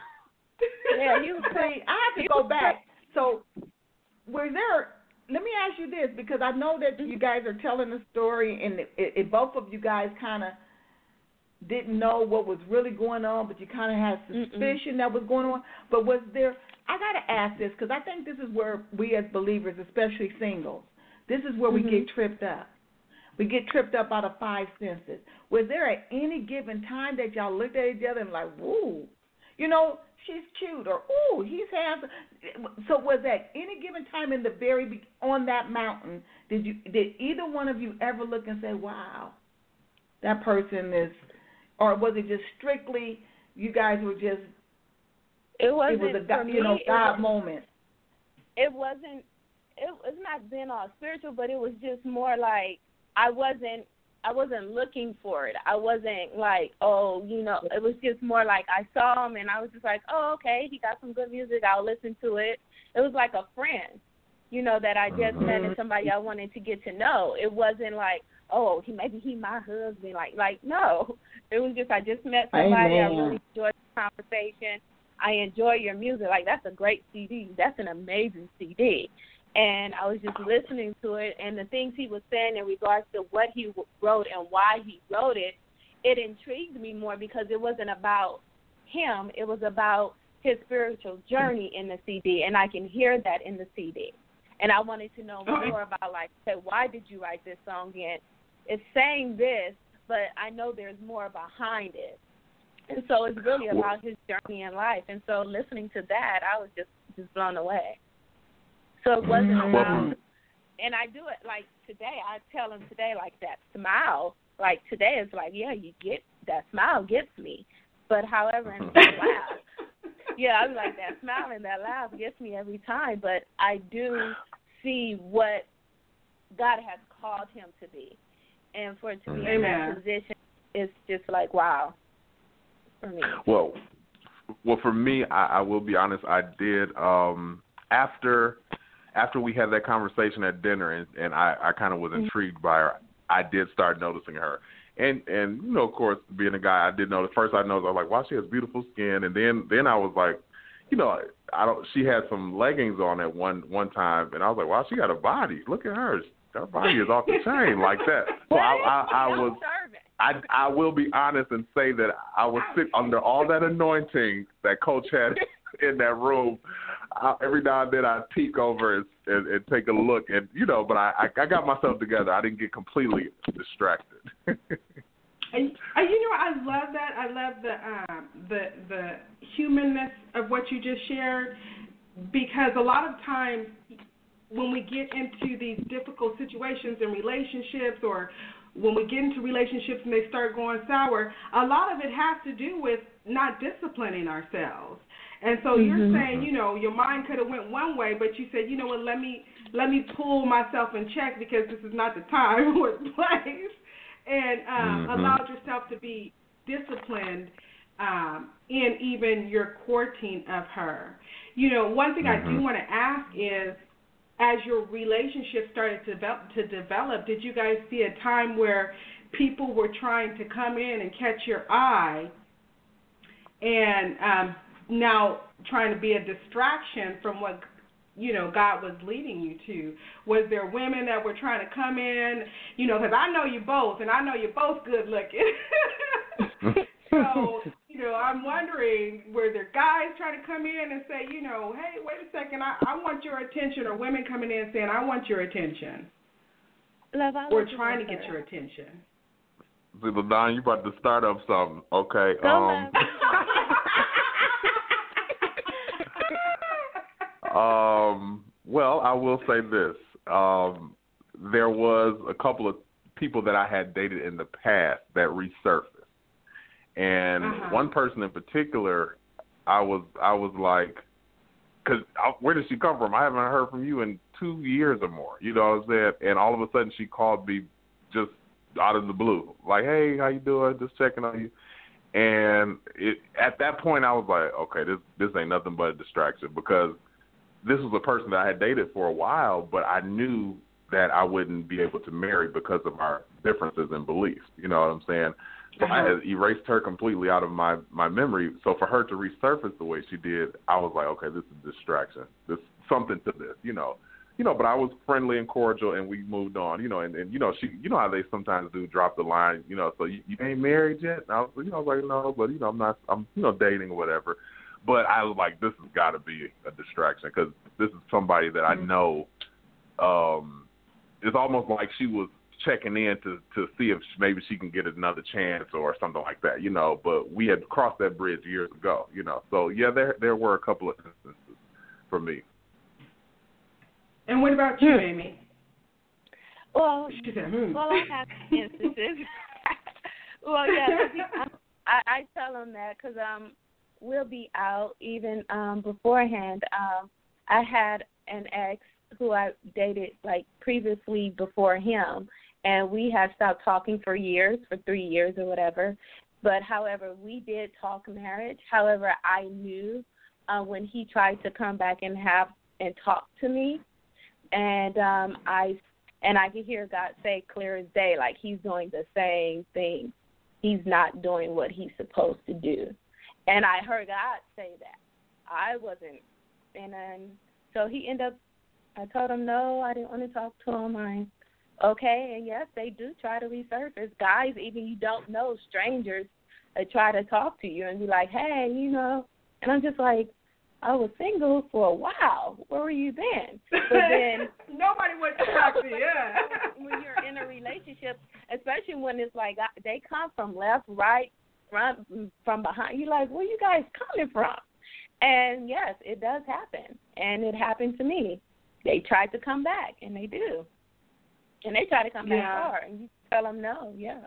Yeah, you see, I have to go back. So, were there? Let me ask you this, because I know that you guys are telling the story, and it, it, it, both of you guys kind of didn't know what was really going on, but you kind of had suspicion Mm-mm. that was going on. But was there? I got to ask this, because I think this is where we as believers, especially singles, this is where mm-hmm. we get tripped up. We get tripped up out of five senses. Was there at any given time that y'all looked at each other and like, woo, you know, she's cute, or ooh, he's handsome? So was at any given time in the very be- on that mountain, did you did either one of you ever look and say, wow, that person is, or was it just strictly you guys were just? It wasn't. It was a God, for you know me, God it moment. It wasn't. It was not being all spiritual, but it was just more like I wasn't. I wasn't looking for it. I wasn't like, oh, you know, it was just more like I saw him and I was just like, oh, okay, he got some good music. I'll listen to it. It was like a friend, you know, that I just met and somebody I wanted to get to know. It wasn't like, oh, he maybe he my husband. Like, like no. It was just I just met somebody. Amen. I really enjoyed the conversation. I enjoy your music. Like, that's a great C D. That's an amazing C D. And I was just listening to it, and the things he was saying in regards to what he wrote and why he wrote it, it intrigued me more because it wasn't about him. It was about his spiritual journey in the C D, and I can hear that in the C D. And I wanted to know more about, like, okay, why did you write this song? And it's saying this, but I know there's more behind it. And so it's really about his journey in life. And so listening to that, I was just, just blown away. So it wasn't about, and I do it like today. I tell them today, like, that smile, like today is like, yeah, you get, that smile gets me. But however, and that laugh, yeah, I'm like, that smile and that laugh gets me every time. But I do see what God has called him to be. And for it to be Amen. In that position, it's just like, wow, for me. Well, well, for me, I, I will be honest. I did um, after after we had that conversation at dinner, and, and I, I kind of was intrigued by her. I did start noticing her, and and you know, of course, being a guy, I did notice. First, I noticed I was like, wow, she has beautiful skin, and then then I was like, you know, I don't. She had some leggings on at one one time, and I was like, wow, she got a body. Look at her. Her body is off the chain like that. So I, I, I was. I I will be honest and say that I was sick under all that anointing that Coach had in that room. I, every now and then I'd peek over and, and, and take a look, and you know, but I, I got myself together. I didn't get completely distracted. and, and you know, I love that. I love the um, the the humanness of what you just shared, because a lot of times when we get into these difficult situations in relationships, or when we get into relationships and they start going sour, a lot of it has to do with not disciplining ourselves. And so mm-hmm. you're saying, you know, your mind could have went one way, but you said, you know what, let me let me pull myself in check, because this is not the time or place, and um, mm-hmm. allowed yourself to be disciplined um, in even your courting of her. You know, one thing mm-hmm. I do want to ask is, as your relationship started to develop, to develop, did you guys see a time where people were trying to come in and catch your eye, and um, now trying to be a distraction from what, you know, God was leading you to? Was there women that were trying to come in, you know, because I know you both, and I know you're both good looking. So, you know, I'm wondering, were there guys trying to come in and say, you know, hey, wait a second, I, I want your attention, or women coming in saying, I want your attention, Love, I or trying to get your attention? See, LaDon, you about to start up something. Okay. Go um, um, well, I will say this. Um, there was a couple of people that I had dated in the past that resurfaced. And uh-huh. one person in particular, I was I was like, because where did she come from? I haven't heard from you in two years or more. You know what I'm saying? And all of a sudden she called me just out of the blue, like, hey, how you doing? Just checking on you. And it, at that point I was like, okay, this this ain't nothing but a distraction, because this was a person that I had dated for a while, but I knew that I wouldn't be able to marry because of our differences in beliefs. You know what I'm saying? So I had erased her completely out of my, my memory. So for her to resurface the way she did, I was like, okay, this is a distraction. There's something to this, you know. You know, but I was friendly and cordial, and we moved on, you know. And, and you know, she, you know how they sometimes do, drop the line, you know. So you, you ain't married yet? And I was, you know, I was like, no, but you know, I'm not, I'm, you know, dating or whatever. But I was like, this has got to be a distraction, because this is somebody that I know. Um, it's almost like she was checking in to, to see if maybe she can get another chance or something like that, you know. But we had crossed that bridge years ago, you know. So, yeah, there there were a couple of instances for me. And what about you, Amy? Well, she said, hmm. well, I have instances. well, yeah, I, I tell them that because um, we'll be out even um, beforehand. Um, I had an ex who I dated, like, previously before him, and we had stopped talking for years, for three years or whatever. But, however, we did talk marriage. However, I knew uh, when he tried to come back and have and talk to me, and um, I and I could hear God say clear as day, like, he's doing the same thing. He's not doing what he's supposed to do. And I heard God say that. I wasn't. And then, so he ended up, I told him, no, I didn't want to talk to him. I, okay, and yes, they do try to resurface. Guys, even you don't know, strangers, they try to talk to you and be like, hey, you know. And I'm just like, I was single for a while. Where were you then? But then nobody wants to talk to you. Yeah. When you're in a relationship, especially when it's like they come from left, right, front, from behind. You're like, where you guys coming from? And yes, it does happen, and it happened to me. They tried to come back, and they do, and they try to come yeah. back hard, and you tell them no. Yeah.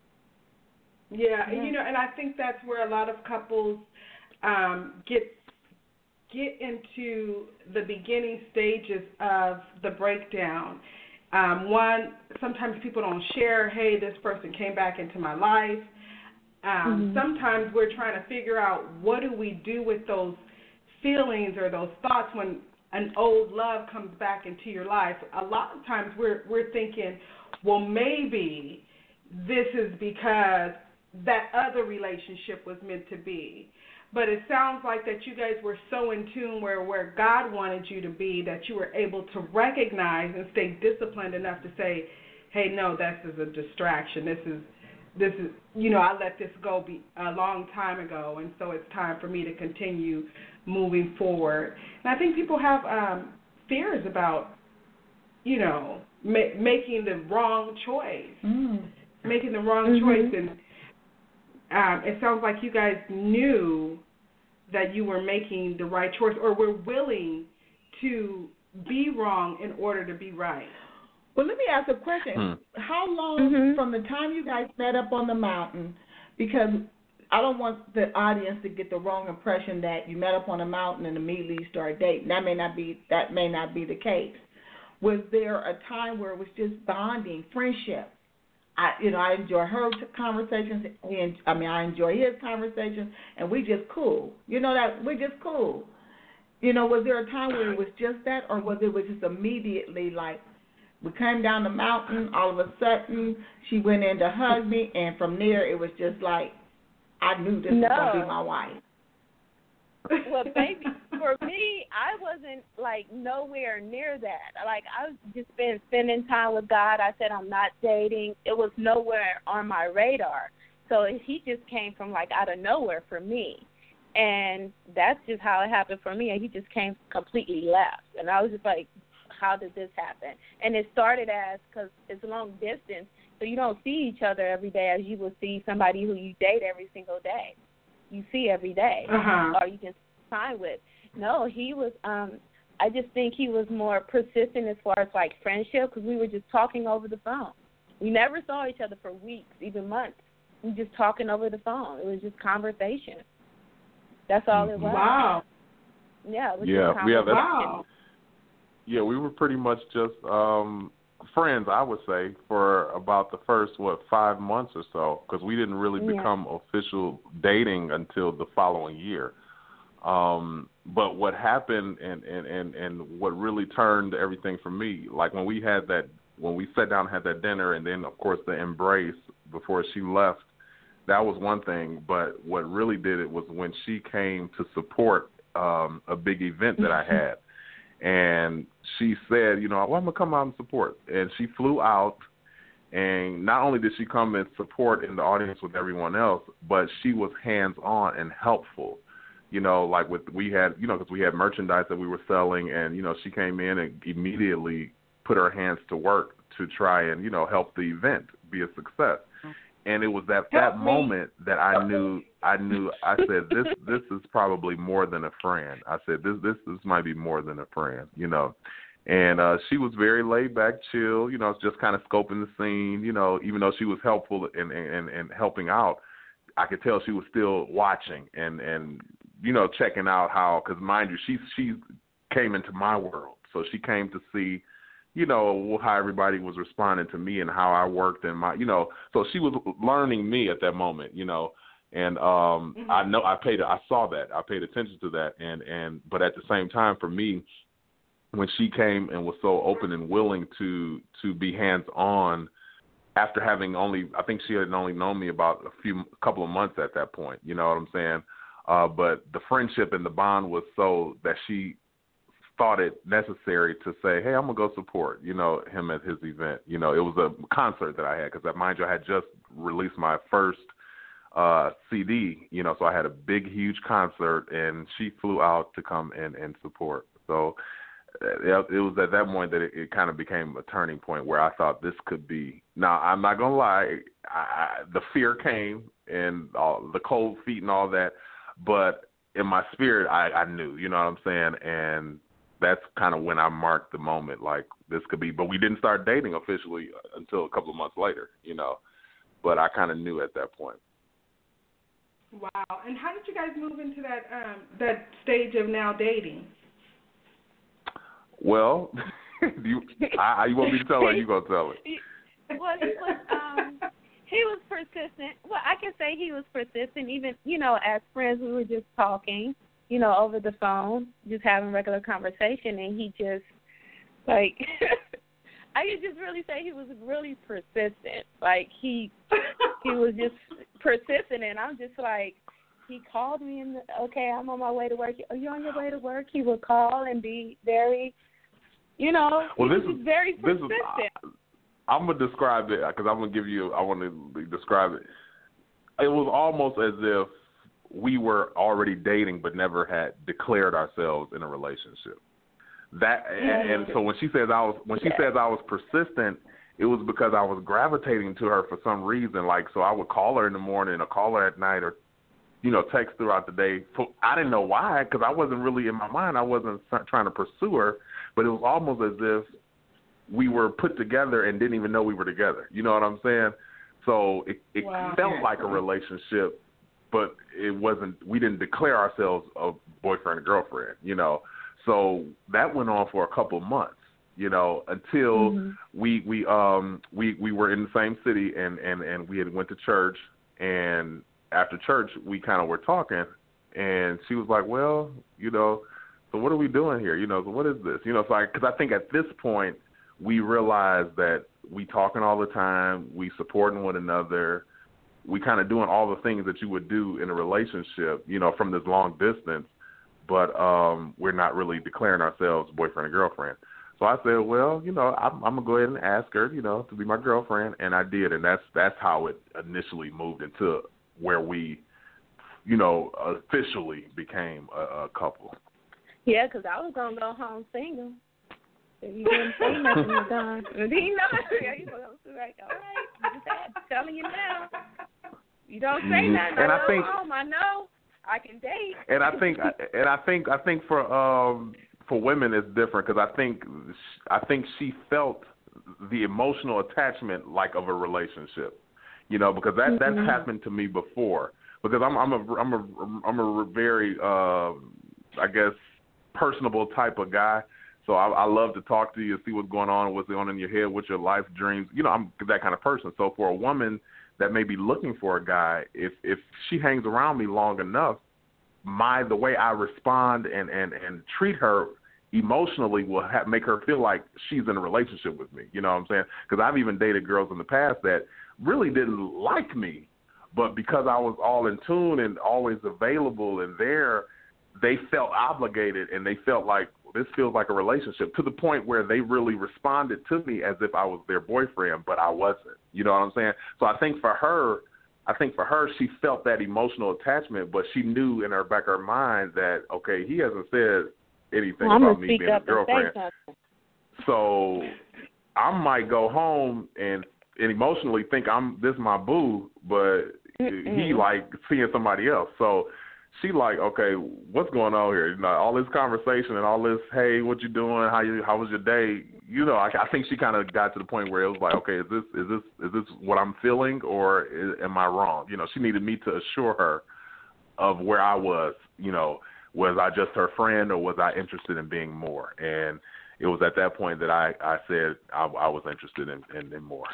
Yeah, yeah. You know, and I think that's where a lot of couples um, get. get into the beginning stages of the breakdown. Um, one, sometimes people don't share, hey, this person came back into my life. Um, mm-hmm. Sometimes we're trying to figure out what do we do with those feelings or those thoughts when an old love comes back into your life. A lot of times we're we're thinking, well, maybe this is because that other relationship was meant to be. But it sounds like that you guys were so in tune where, where God wanted you to be that you were able to recognize and stay disciplined enough to say, hey, no, this is a distraction. This is, this is, you know, I let this go be a long time ago, and so it's time for me to continue moving forward. And I think people have um, fears about, you know, ma- making the wrong choice, Mm. making the wrong Mm-hmm. choice. And um, it sounds like you guys knew that you were making the right choice or were willing to be wrong in order to be right. Well, let me ask a question. Hmm. How long Mm-hmm. from the time you guys met up on the mountain, because I don't want the audience to get the wrong impression that you met up on a mountain and immediately you started dating. That may not be that may not be the case. Was there a time where it was just bonding, friendship? I, you know, I enjoy her conversations. He, I mean, I enjoy his conversations, and we just cool. You know that we just cool. You know, was there a time where it was just that, or was it was just immediately like we came down the mountain, all of a sudden she went in to hug me, and from there it was just like I knew this No. was gonna be my wife. Well, baby, for me, I wasn't, like, nowhere near that. Like, I've just been spending time with God. I said I'm not dating. It was nowhere on my radar. So he just came from, like, out of nowhere for me. And that's just how it happened for me. And he just came completely left. And I was just like, how did this happen? And it started as, because it's long distance, so you don't see each other every day as you would see somebody who you date every single day. You see every day, Uh-huh. or you can sign with. No, he was, um, I just think he was more persistent as far as, like, friendship, because we were just talking over the phone. We never saw each other for weeks, even months. We were just talking over the phone. It was just conversation. That's all it was. Wow. Yeah, it was Yeah, just yeah, conversation. Wow. Yeah, we were pretty much just um, friends, I would say, for about the first, what, five months or so, because we didn't really Yeah. become official dating until the following year. Um, but what happened and, and, and, and what really turned everything for me, like when we had that, when we sat down and had that dinner and then, of course, the embrace before she left, that was one thing. But what really did it was when she came to support um, a big event that I had. And she said, you know, well, I'm going to come out and support. And she flew out, and not only did she come and support in the audience with everyone else, but she was hands-on and helpful. You know, like with we had, you know, because we had merchandise that we were selling, and, you know, she came in and immediately put her hands to work to try and, you know, help the event be a success. And it was at that moment that I knew, I knew, I said, this, this is probably more than a friend. I said, this, this, this might be more than a friend, you know. And uh, she was very laid back, chill, you know, just kind of scoping the scene, you know, even though she was helpful and and, and helping out, I could tell she was still watching and, and you know, checking out how, because mind you, she, she came into my world. So she came to see, you know, how everybody was responding to me and how I worked and my, you know, so she was learning me at that moment, you know, and um, mm-hmm. I know I paid, I saw that, I paid attention to that, and, and, but at the same time for me, when she came and was so open and willing to, to be hands-on after having only, I think she had only known me about a few, a couple of months at that point, you know what I'm saying? Uh, but the friendship and the bond was so that she thought it necessary to say, hey, I'm going to go support, you know, him at his event. You know, it was a concert that I had because, mind you, I had just released my first uh, C D, you know, so I had a big, huge concert, and she flew out to come in and support. So it, it was at that point that it, it kind of became a turning point where I thought this could be. Now, I'm not going to lie, I, I, the fear came and all, the cold feet and all that, but in my spirit, I, I knew, you know what I'm saying, and that's kind of when I marked the moment, like this could be, but we didn't start dating officially until a couple of months later, you know, but I kind of knew at that point. Wow. And how did you guys move into that um, that stage of now dating? Well, do you, I, you want me to tell her or you going to tell it? Well, he was, um, He was persistent. Well, I can say he was persistent. Even, you know, as friends, we were just talking, you know, over the phone, just having regular conversation, and he just, like, I could just really say he was really persistent. Like, he he was just persistent, and I'm just like, he called me, and, okay, I'm on my way to work. Are you on your way to work? He would call and be very, you know, well, he this was is, very this persistent. Is, I'm going to describe it because I'm going to give you, I want to describe it. It was almost as if we were already dating but never had declared ourselves in a relationship. That and, and so when she says I was when she yeah. says I was persistent, it was because I was gravitating to her for some reason. Like, so I would call her in the morning or call her at night or, you know, text throughout the day. I didn't know why, because I wasn't really in my mind. I wasn't trying to pursue her, but it was almost as if we were put together and didn't even know we were together. You know what I'm saying? So it, it wow. felt like a relationship, but it wasn't. We didn't declare ourselves a boyfriend and girlfriend, you know. So that went on for a couple of months, you know, until mm-hmm. we we um we, we were in the same city and, and, and we had went to church, and after church we kind of were talking, and she was like, well, you know, so what are we doing here? You know, so what is this? You know, so I, because I think at this point we realized that we talking all the time, we supporting one another, we kind of doing all the things that you would do in a relationship, you know, from this long distance, but um, we're not really declaring ourselves boyfriend and girlfriend. So I said, well, you know, I'm, I'm going to go ahead and ask her, you know, to be my girlfriend, and I did, and that's that's how it initially moved into where we, you know, officially became a, a couple. Yeah, because I was going to go home single. If you didn't say nothing, you're done. And he knows. He was like, all right, I'm just telling you now. You don't say nothing, and I, I think, home, I know I can date. And I think, and I think, I think for um for women it's different, because I think, I think she felt the emotional attachment like of a relationship, you know, because that mm-hmm. that's happened to me before. Because I'm I'm a I'm a I'm a very uh, I guess personable type of guy. So I, I love to talk to you, see what's going on, what's going on in your head, what's your life dreams. You know, I'm that kind of person. So for a woman that may be looking for a guy, if if she hangs around me long enough, my the way I respond and, and, and treat her emotionally will ha- make her feel like she's in a relationship with me. You know what I'm saying? Because I've even dated girls in the past that really didn't like me, but because I was all in tune and always available and there, they felt obligated and they felt like, this feels like a relationship, to the point where they really responded to me as if I was their boyfriend, but I wasn't. You know what I'm saying? So I think for her, I think for her, she felt that emotional attachment, but she knew in her back of her mind that, okay, he hasn't said anything well, about me being his girlfriend. So I might go home and, and emotionally think I'm this my boo, but Mm-mm. he like seeing somebody else. So she like, okay, what's going on here? You know, all this conversation and all this, hey, what you doing? How you? How was your day? You know, I, I think she kind of got to the point where it was like, okay, is this is this is this what I'm feeling, or is, am I wrong? You know, she needed me to assure her of where I was. You know, was I just her friend, or was I interested in being more? And it was at that point that I, I said I, I was interested in, in, in more.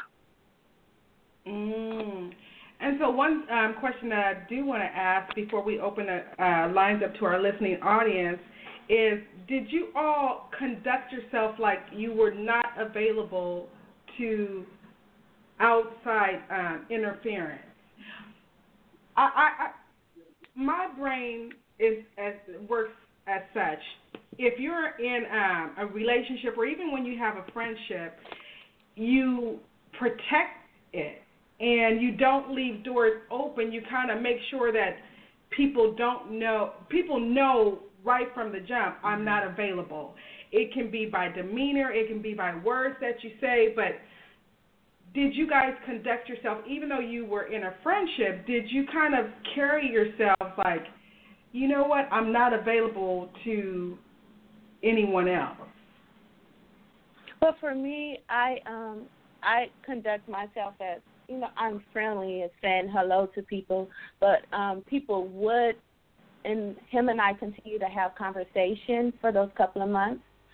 Mm. And so one um, question that I do want to ask before we open the uh, lines up to our listening audience is, did you all conduct yourself like you were not available to outside um, interference? I, I, I, my brain is as works as such. If you're in um, a relationship, or even when you have a friendship, you protect it. And you don't leave doors open. You kind of make sure that people don't know, people know right from the jump, I'm not available. It can be by demeanor, it can be by words that you say, but did you guys conduct yourself, even though you were in a friendship, did you kind of carry yourself like, you know what, I'm not available to anyone else? Well, for me, I um, I conduct myself as, you know, I'm friendly and saying hello to people, but um, people would, and him and I continue to have conversation for those couple of months.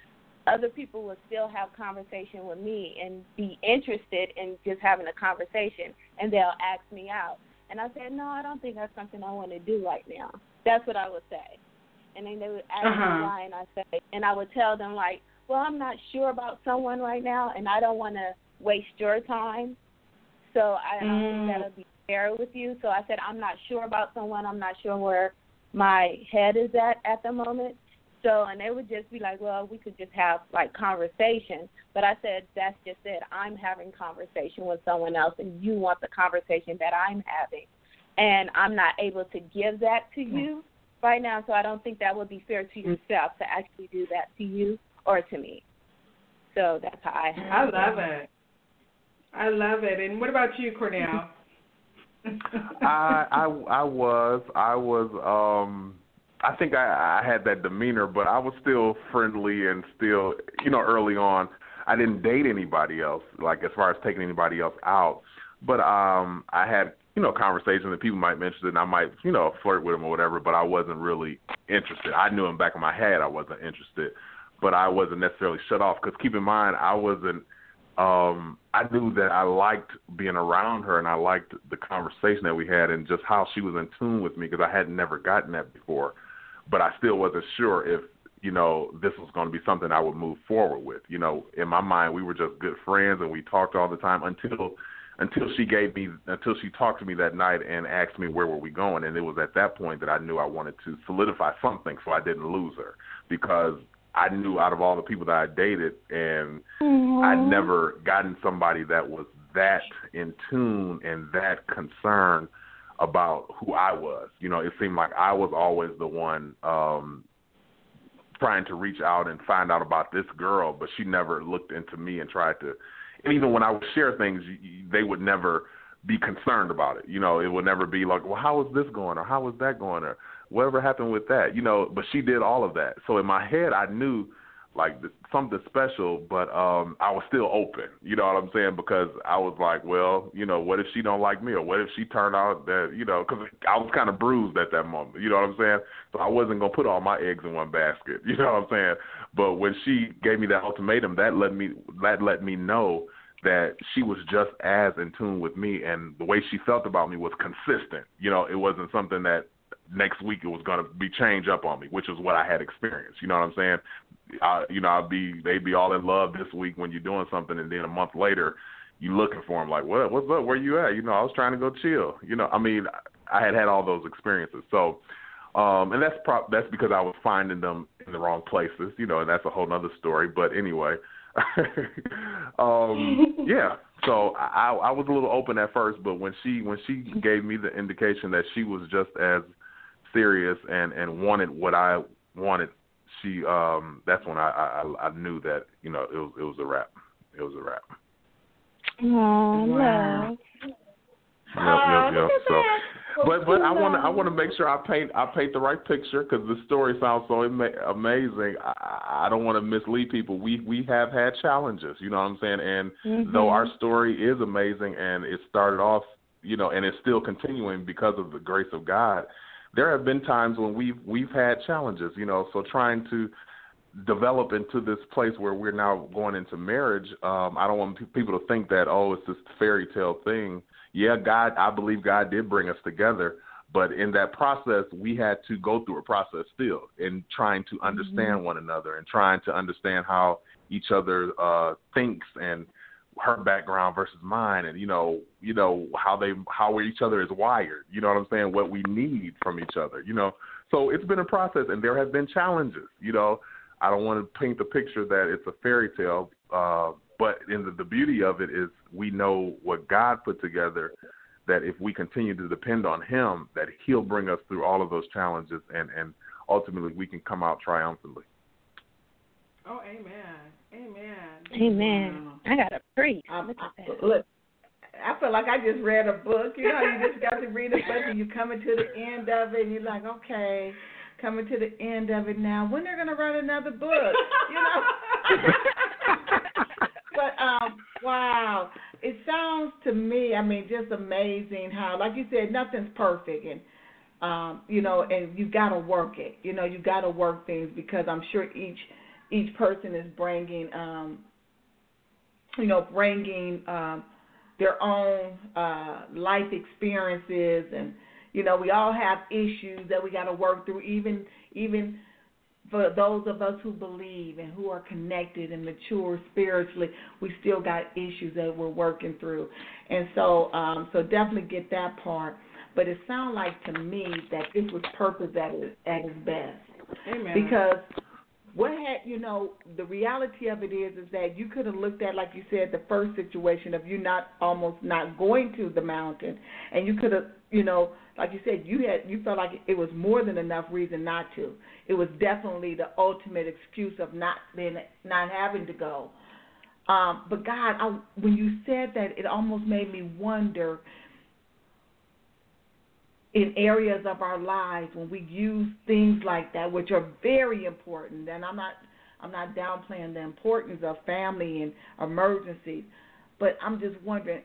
other people will still have conversation with me and be interested in just having a conversation, and they'll ask me out. And I said, no, I don't think that's something I want to do right now. That's what I would say. And then they would ask uh-huh. me why, and I say, and I would tell them, like, well, I'm not sure about someone right now, and I don't want to waste your time. So I don't mm. think that'll be fair with you. So I said, I'm not sure about someone. I'm not sure where my head is at at the moment. So, and they would just be like, well, we could just have, like, conversation. But I said, that's just it. I'm having conversation with someone else, and you want the conversation that I'm having. And I'm not able to give that to you right now, so I don't think that would be fair to yourself to actually do that to you or to me. So that's how I I love it. I love it. And what about you, Cornell? I, I I was I was um I think I, I had that demeanor, but I was still friendly and still, you know, early on. I didn't date anybody else, like as far as taking anybody else out. But um, I had, you know, conversations that people might be interested in. I might, you know, flirt with them or whatever, but I wasn't really interested. I knew in the back of my head I wasn't interested, but I wasn't necessarily shut off. Because keep in mind, I wasn't, um, I knew that I liked being around her, and I liked the conversation that we had and just how she was in tune with me, because I had never gotten that before. But I still wasn't sure if, you know, this was going to be something I would move forward with. You know, in my mind, we were just good friends, and we talked all the time until until she gave me, until she talked to me that night and asked me where were we going. And it was at that point that I knew I wanted to solidify something so I didn't lose her, because I knew out of all the people that I dated, and mm-hmm. I'd never gotten somebody that was that in tune and that concerned about who I was. You know, it seemed like I was always the one um, trying to reach out and find out about this girl, but she never looked into me and tried to, and even when I would share things, they would never be concerned about it. You know, it would never be like, well, how is this going, or how is that going, or whatever happened with that, you know, but she did all of that. So in my head, I knew, like, something special, but um, I was still open, you know what I'm saying, because I was like, well, you know, what if she don't like me, or what if she turned out that, you know, because I was kind of bruised at that moment, you know what I'm saying, so I wasn't going to put all my eggs in one basket, you know what I'm saying, but when she gave me that ultimatum, that let me, that let me know that she was just as in tune with me, and the way she felt about me was consistent, you know, it wasn't something that next week it was going to be changed up on me, which is what I had experienced. You know what I'm saying? I, you know, I'd be, they'd be all in love this week when you're doing something, and then a month later, you looking for them like, what, what's up? Where you at? You know, I was trying to go chill. You know, I mean, I had had all those experiences. So, um, and that's pro- that's because I was finding them in the wrong places. You know, and that's a whole other story. But anyway, um, yeah. So I, I was a little open at first, but when she when she gave me the indication that she was just as serious and, and wanted what I wanted, she um, that's when I, I, I knew that, you know, it was it was a wrap. It was a wrap. Oh, wow. Yep, yep, yep. So, but but I want to I want to make sure I paint I paint the right picture, because the story sounds so ama- amazing. I, I don't want to mislead people. We we have had challenges, you know what I'm saying? And mm-hmm. though our story is amazing and it started off, you know, and it's still continuing because of the grace of God, there have been times when we've we've had challenges, you know. So trying to develop into this place where we're now going into marriage, um, I don't want p- people to think that, oh, it's this fairy tale thing. Yeah, God, I believe God did bring us together, but in that process, we had to go through a process still in trying to understand mm-hmm. one another and trying to understand how each other uh, thinks, and her background versus mine, and you know, you know how they how each other is wired. You know what I'm saying? What we need from each other. You know, so it's been a process, and there have been challenges. You know, I don't want to paint the picture that it's a fairy tale. Uh, But in the, the beauty of it is we know what God put together, that if we continue to depend on him, that he'll bring us through all of those challenges, and, and ultimately we can come out triumphantly. Oh, amen. Amen. Amen. Wow. I got a preach. Um, Look at that. Look, I feel like I just read a book. You know, you just got to read a book and you're coming to the end of it, and you're like, okay, coming to the end of it now. When they're going to write another book? You know? But, um, wow, it sounds to me, I mean, just amazing how, like you said, nothing's perfect. And, um, you know, and you got to work it. You know, you got to work things, because I'm sure each each person is bringing, um, you know, bringing um, their own uh, life experiences, and you know, we all have issues that we got to work through. Even even for those of us who believe and who are connected and mature spiritually, we still got issues that we're working through, and so um, so definitely get that part. But it sounds like to me that this was purpose at its, at its best. Amen. Because what had, you know, the reality of it is is that you could have looked at, like you said, the first situation of you not almost not going to the mountain, and you could have, you know, like you said, you had you felt like it was more than enough reason not to. It was definitely the ultimate excuse of not being, not having to go. Um, but God, I, when you said that, it almost made me wonder. In areas of our lives when we use things like that, which are very important, and I'm not I'm not downplaying the importance of family and emergencies, but I'm just wondering,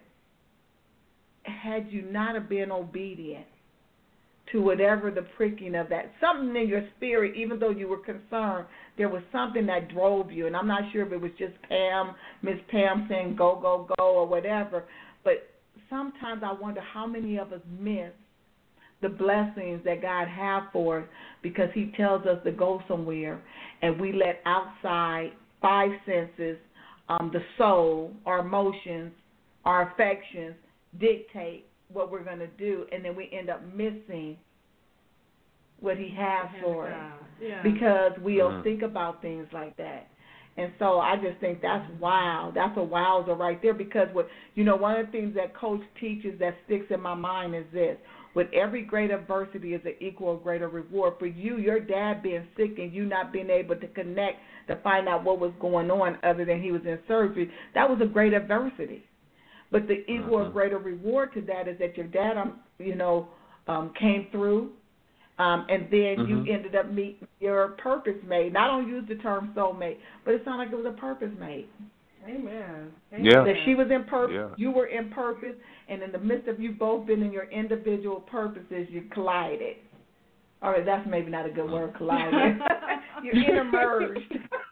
had you not have been obedient to whatever the pricking of that, something in your spirit, even though you were concerned, there was something that drove you, and I'm not sure if it was just Pam, Miss Pam saying go, go, go, or whatever, but sometimes I wonder how many of us miss the blessings that God have for us because he tells us to go somewhere, and we let outside five senses, um, the soul, our emotions, our affections dictate what we're going to do, and then we end up missing what he has for us yeah. because we'll mm-hmm. think about things like that. And so I just think that's wow. That's a wowzer right there because, what you know, one of the things that Coach teaches that sticks in my mind is this. With every great adversity is an equal or greater reward. For you, your dad being sick and you not being able to connect to find out what was going on other than he was in surgery, that was a great adversity. But the equal or greater reward to that is that your dad, um, you know, um, came through, um, and then mm-hmm. you ended up meeting your purpose mate. And I don't use the term soulmate, but it sounded like it was a purpose mate. Amen. Amen. Yeah. That she was in purpose, yeah. you were in purpose, and in the midst of you both being in your individual purposes, you collided. All right, that's maybe not a good word, collided. You intermerged.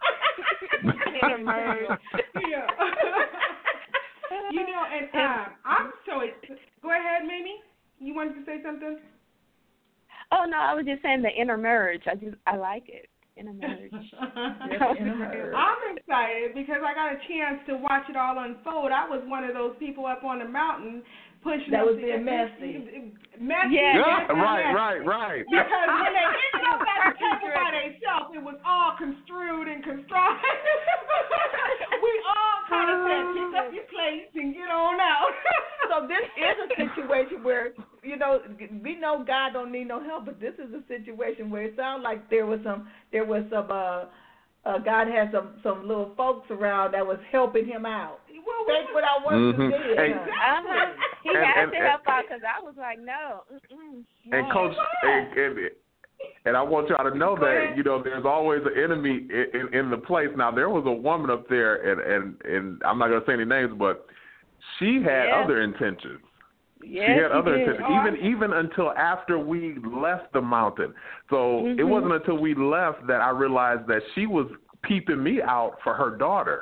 Intermerged. Yeah. You know, and um, I'm so excited. Go ahead, Mamie. You wanted to say something? Oh no, I was just saying the intermerge. I just I like it. Intermerge. Intermerge. I'm excited because I got a chance to watch it all unfold. I was one of those people up on the mountain pushing. That was the, being messy. Messy. Yeah, yeah messy, right, messy. right, right. Because when they ended up at the table by themselves, it was all construed and constructed. We all kind of said, pick up your plates and get on out. So this is a situation where, you know, we know God don't need no help, but this is a situation where it sounds like there was some, there was some, uh, uh, God had some, some little folks around that was helping him out. Well, That's what I want mm-hmm. to do. Hey, uh-huh. He and, had and, to and, help out because I was like, no. Mm-mm, no. And Coach, and, and, and I want y'all to know that, you know, there's always an enemy in, in, in the place. Now, there was a woman up there, and, and, and I'm not going to say any names, but she had yeah. other intentions. Yes, she had other did. intentions, Oh, even even until after we left the mountain. So mm-hmm. it wasn't until we left that I realized that she was peeping me out for her daughter.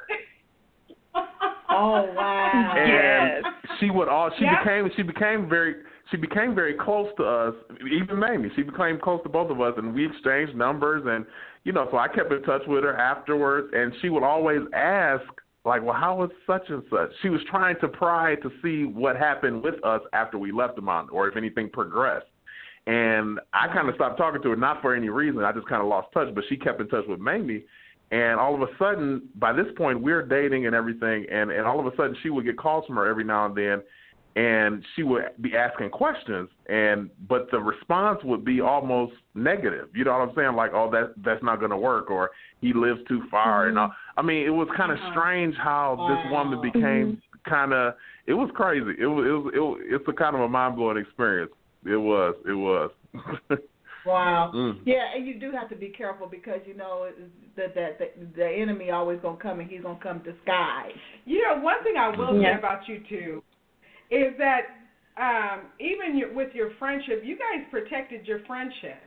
Oh wow! And yes. she would all she yeah. became she became very she became very close to us. Even Mamie, she became close to both of us, and we exchanged numbers, and you know, so I kept in touch with her afterwards, and she would always ask, like, well, how was such and such? She was trying to pry to see what happened with us after we left the mountain, or if anything progressed. And I kind of stopped talking to her, not for any reason. I just kind of lost touch, but she kept in touch with Mamie. And all of a sudden, by this point, we're dating and everything, and, and all of a sudden she would get calls from her every now and then, and she would be asking questions, and but the response would be almost negative. You know what I'm saying? Like, oh, that that's not going to work, or he lives too far. Mm-hmm. And all. I mean, it was kind of uh-huh. strange how wow. this woman became mm-hmm. kind of. It was crazy. It was. It was. It was it's a kind of a mind blowing experience. It was. It was. Wow. Mm. Yeah, and you do have to be careful because, you know, that the, the, the enemy always going to come, and he's going to come disguised. You know, one thing I will yeah. say about you two is that um, even your, with your friendship, you guys protected your friendship.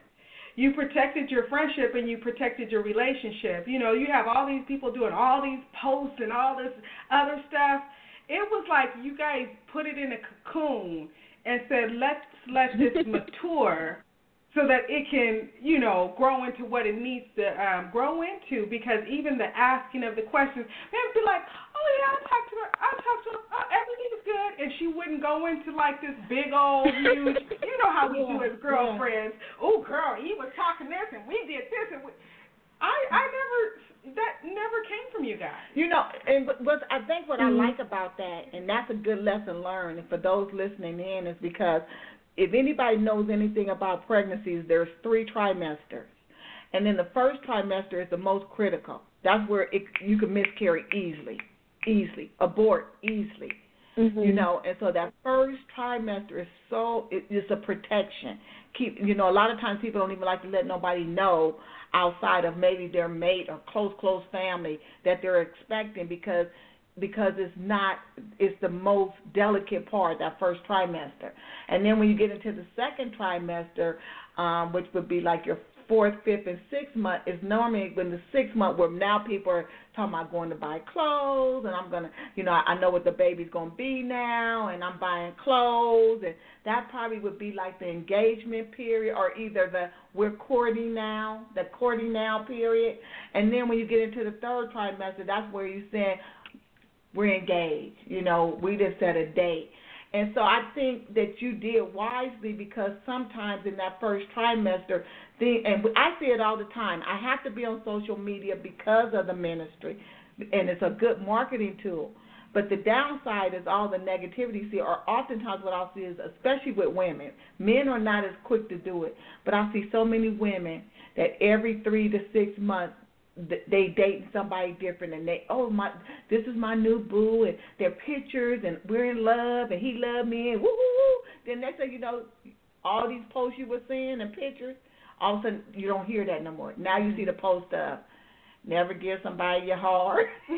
you protected your friendship and you protected your relationship. You know, you have all these people doing all these posts and all this other stuff. It was like you guys put it in a cocoon and said, let's let this mature so that it can, you know, grow into what it needs to um, grow into. Because even the asking of the questions, man would be like, oh, yeah, I talked to her. I talked to her. Oh, everything was good. And she wouldn't go into, like, this big old huge, you know how we yeah, do as girlfriends. Yeah. Oh, girl, he was talking this and we did this. And we... I, I never, that never came from you guys. You know, and what I think what mm-hmm. I like about that, and that's a good lesson learned for those listening in, is because if anybody knows anything about pregnancies, there's three trimesters. And then the first trimester is the most critical. That's where it, you can miscarry easily, easily, abort easily. Mm-hmm. You know, and so that first trimester is so, it, it's a protection. Keep, you know, a lot of times people don't even like to let nobody know outside of maybe their mate or close, close family that they're expecting because because it's not, it's the most delicate part, that first trimester. And then when you get into the second trimester, um, which would be like your fourth, fifth, and sixth month, is normally when the sixth month where now people are talking about going to buy clothes, and I'm going to, you know, I know what the baby's going to be now, and I'm buying clothes, and that probably would be like the engagement period or either the we're courting now, the courting now period. And then when you get into the third trimester, that's where you say, we're engaged, you know, we just set a date. And so I think that you did wisely because sometimes in that first trimester, the, and I see it all the time, I have to be on social media because of the ministry, and it's a good marketing tool. But the downside is all the negativity. See, or oftentimes what I'll see is, especially with women, men are not as quick to do it, but I see so many women that every three to six months, they dating somebody different, and they, oh, my, this is my new boo, and their pictures, and we're in love, and he loved me, and woo, woo, woo. Then next thing you know, all these posts you were seeing and pictures, all of a sudden you don't hear that no more. Now you see the post of, never give somebody your heart. You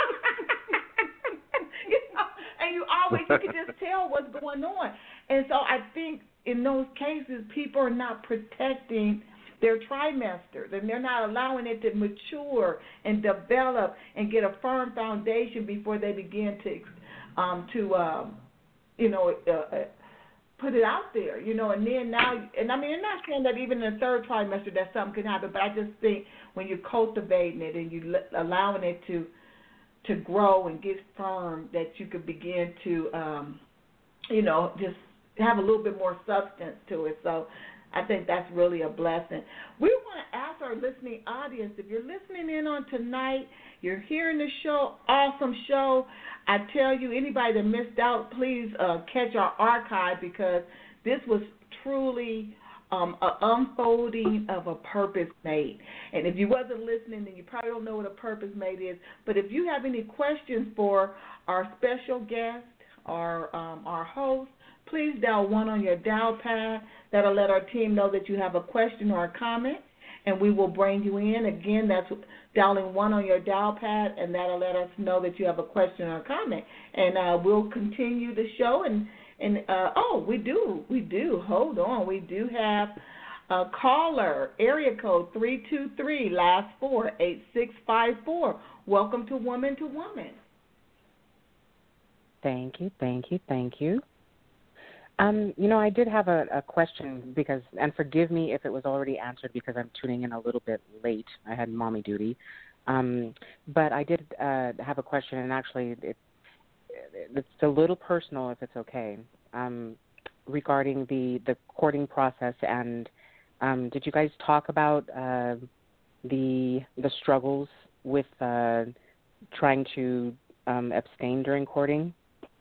know, and you always, you can just tell what's going on. And so I think in those cases, people are not protecting their trimesters, and they're not allowing it to mature and develop and get a firm foundation before they begin to, um, to um, you know, uh, uh, put it out there, you know. And then now, and I mean, I'm not saying that even in the third trimester that something can happen, but I just think when you're cultivating it and you allowing it to to grow and get firm, that you could begin to, um, you know, just have a little bit more substance to it. So I think that's really a blessing. We want to ask our listening audience, if you're listening in on tonight, you're hearing the show, awesome show. I tell you, anybody that missed out, please uh, catch our archive because this was truly um, an unfolding of a purpose made. And if you wasn't listening, then you probably don't know what a purpose made is. But if you have any questions for our special guest or um, our host, please dial one on your dial pad. That'll let our team know that you have a question or a comment, and we will bring you in. Again, that's dialing one on your dial pad, and that'll let us know that you have a question or a comment. And uh, we'll continue the show. And, and uh, oh, we do. We do. Hold on. We do have a caller, area code three two three, last four, eight six five four. Welcome to Woman to Woman. Thank you, thank you, thank you. Um, you know, I did have a, a question because, and forgive me if it was already answered because I'm tuning in a little bit late. I had mommy duty. Um, but I did uh, have a question, and actually it, it's a little personal if it's okay, um, regarding the, the courting process. And um, did you guys talk about uh, the the struggles with uh, trying to um, abstain during courting?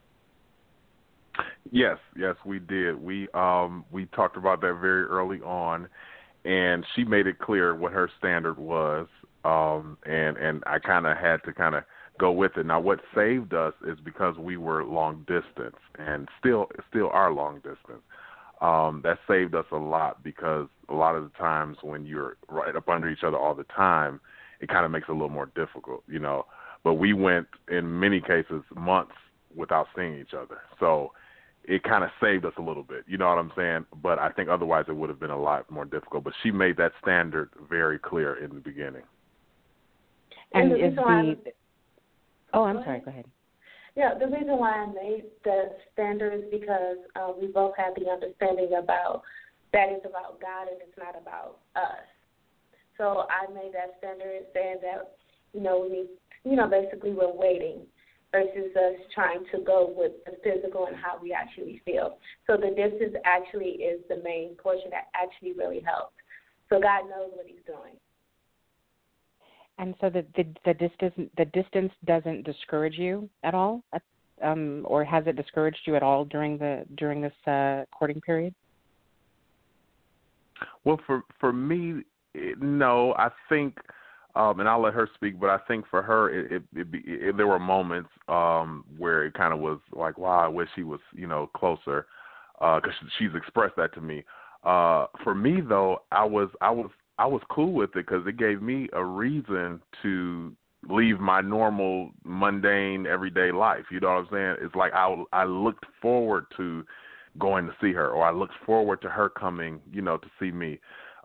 Yes, yes, we did. We um we talked about that very early on, and she made it clear what her standard was, um, and and I kind of had to kind of go with it. Now, what saved us is because we were long distance, and still still are long distance. Um, that saved us a lot because a lot of the times when you're right up under each other all the time, it kind of makes it a little more difficult, you know. But we went in many cases months without seeing each other, so it kind of saved us a little bit. You know what I'm saying? But I think otherwise it would have been a lot more difficult. But she made that standard very clear in the beginning. And, And the is reason why the oh, I'm sorry. Go ahead. Yeah, the reason why I made the standard is because uh, we both have the understanding about that it's about God and it's not about us. So I made that standard saying that, you know, we, you know, basically we're waiting versus us trying to go with the physical and how we actually feel. So the distance actually is the main portion that actually really helps. So God knows what He's doing. And so the, the the distance the distance doesn't discourage you at all, um, or has it discouraged you at all during the during this uh, courting period? Well, for for me, it, no. I think, um, and I'll let her speak, but I think for her, it, it, it, it there were moments um, where it kind of was like, wow, I wish he was, you know, closer, because uh, she's expressed that to me. Uh, for me, though, I was I was. I was cool with it because it gave me a reason to leave my normal, mundane, everyday life. You know what I'm saying? It's like I, I looked forward to going to see her, or I looked forward to her coming, you know, to see me.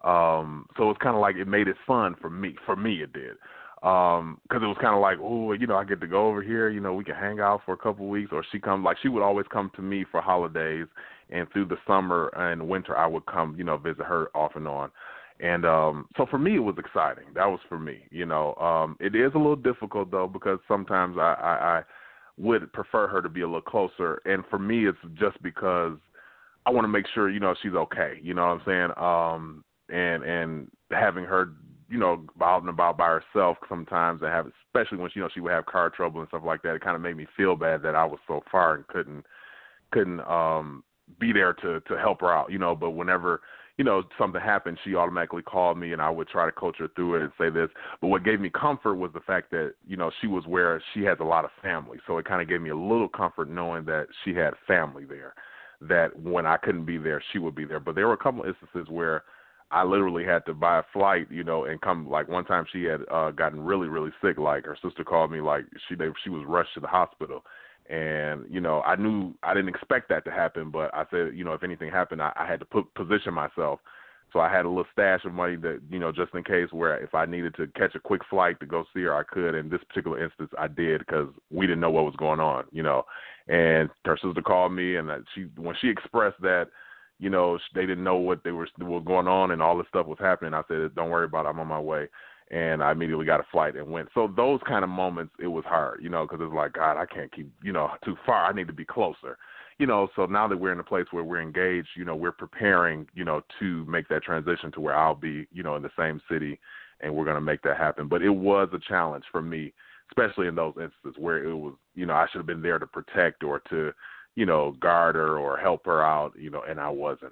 Um, so it's kind of like it made it fun for me. For me, it did. Because um, it was kind of like, oh, you know, I get to go over here. You know, we can hang out for a couple of weeks. Or she come, like she would always come to me for holidays. And through the summer and winter, I would come, you know, visit her off and on. And um, so for me, it was exciting. That was for me, you know. Um, it is a little difficult, though, because sometimes I, I, I would prefer her to be a little closer. And for me, it's just because I want to make sure, you know, she's okay. You know what I'm saying? Um, and and having her, you know, out and about by herself sometimes, and have, especially when she, you know, she would have car trouble and stuff like that, it kind of made me feel bad that I was so far and couldn't couldn't um, be there to, to help her out, you know. But whenever you know, something happened, she automatically called me, and I would try to coach her through it and say this. But what gave me comfort was the fact that, you know, she was where she has a lot of family. So it kind of gave me a little comfort knowing that she had family there, that when I couldn't be there, she would be there. But there were a couple of instances where I literally had to buy a flight, you know, and come. Like one time she had uh, gotten really, really sick. Like her sister called me, like she they, she was rushed to the hospital. And, you know, I knew I didn't expect that to happen, but I said, you know, if anything happened, I, I had to put, position myself. So I had a little stash of money that, you know, just in case where if I needed to catch a quick flight to go see her, I could. In this particular instance, I did because we didn't know what was going on, you know. And her sister called me, and she when she expressed that, you know, they didn't know what they were what was going on and all this stuff was happening, I said, don't worry about it, I'm on my way. And I immediately got a flight and went. So those kind of moments, it was hard, you know, because it's like, God, I can't keep, you know, too far. I need to be closer, you know. So now that we're in a place where we're engaged, you know, we're preparing, you know, to make that transition to where I'll be, you know, in the same city, and we're going to make that happen. But it was a challenge for me, especially in those instances where it was, you know, I should have been there to protect or to, you know, guard her or help her out, you know, and I wasn't.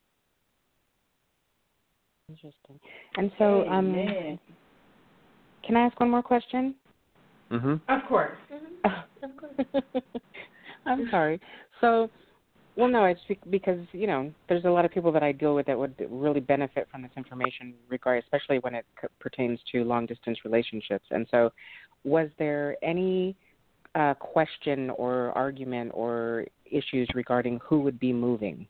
Interesting. And so, um, can I ask one more question? Mm-hmm. Of course. Mm-hmm. Of course. I'm sorry. So, well, no, it's because, you know, there's a lot of people that I deal with that would really benefit from this information, regarding, especially when it c- pertains to long-distance relationships. And so, was there any uh, question or argument or issues regarding who would be moving?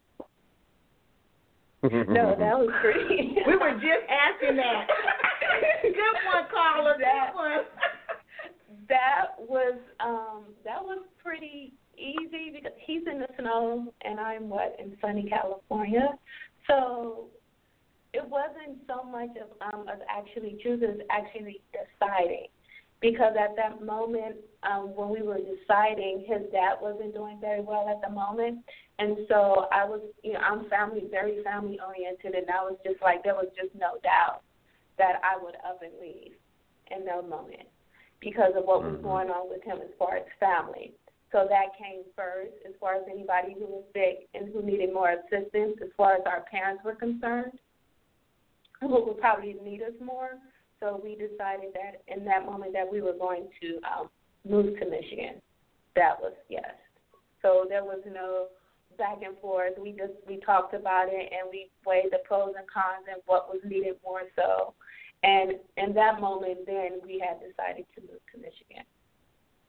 No, that was pretty. We were just asking that. Good one, caller. That one. That was um, that was pretty easy because he's in the snow and I'm what in sunny California, so it wasn't so much of um, us actually choosing, it's actually deciding. Because at that moment, um, when we were deciding, his dad wasn't doing very well at the moment. And so I was, you know, I'm family, very family oriented, and I was just like, there was just no doubt that I would up and leave in that moment because of what was going on with him as far as family. So that came first as far as anybody who was sick and who needed more assistance as far as our parents were concerned, who would probably need us more. So we decided that in that moment that we were going to um, move to Michigan. That was, yes. So there was no back and forth. We just, we talked about it and we weighed the pros and cons and what was needed more so. And in that moment then we had decided to move to Michigan.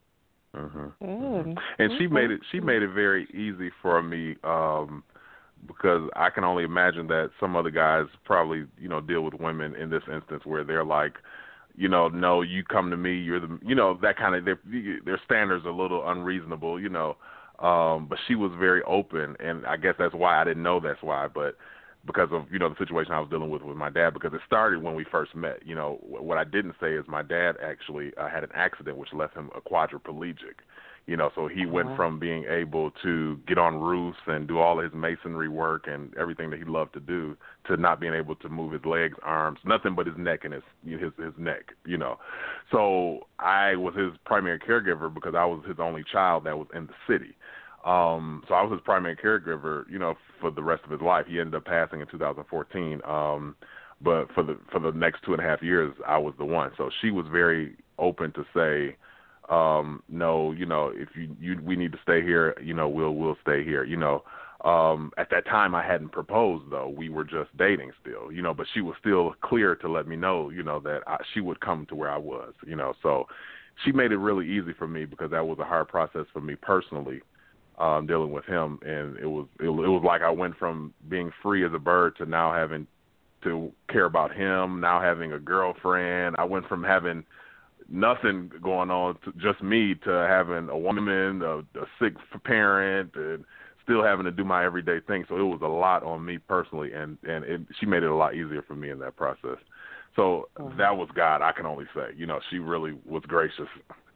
Mm-hmm. Mm. And she Okay. made it. She made it very easy for me um, because I can only imagine that some other guys probably, you know, deal with women in this instance where they're like, you know, no, you come to me, you're the, you know, that kind of their their standards are a little unreasonable, you know. Um, but she was very open, and I guess that's why I didn't know that's why, but because of, you know, the situation I was dealing with with my dad, because it started when we first met. You know, what I didn't say is my dad actually uh, had an accident which left him a quadriplegic. You know, so he went Wow. from being able to get on roofs and do all his masonry work and everything that he loved to do to not being able to move his legs, arms, nothing but his neck and his his his neck, you know. So I was his primary caregiver because I was his only child that was in the city. Um, so I was his primary caregiver, you know, for the rest of his life. He ended up passing in two thousand fourteen. Um, but for the for the next two and a half years, I was the one. So she was very open to say, um, no, you know, if you, you we need to stay here, you know, we'll we'll stay here, you know. Um, at that time, I hadn't proposed though; we were just dating still, you know. But she was still clear to let me know, you know, that I, she would come to where I was, you know. So she made it really easy for me because that was a hard process for me personally. Um, dealing with him, and it was it, it was like I went from being free as a bird to now having to care about him, now having a girlfriend. I went from having nothing going on to just me to having a woman, a, a sick parent, and still having to do my everyday thing. So it was a lot on me personally, and and it, she made it a lot easier for me in that process. So Mm-hmm. that was God, I can only say. You know, she really was gracious.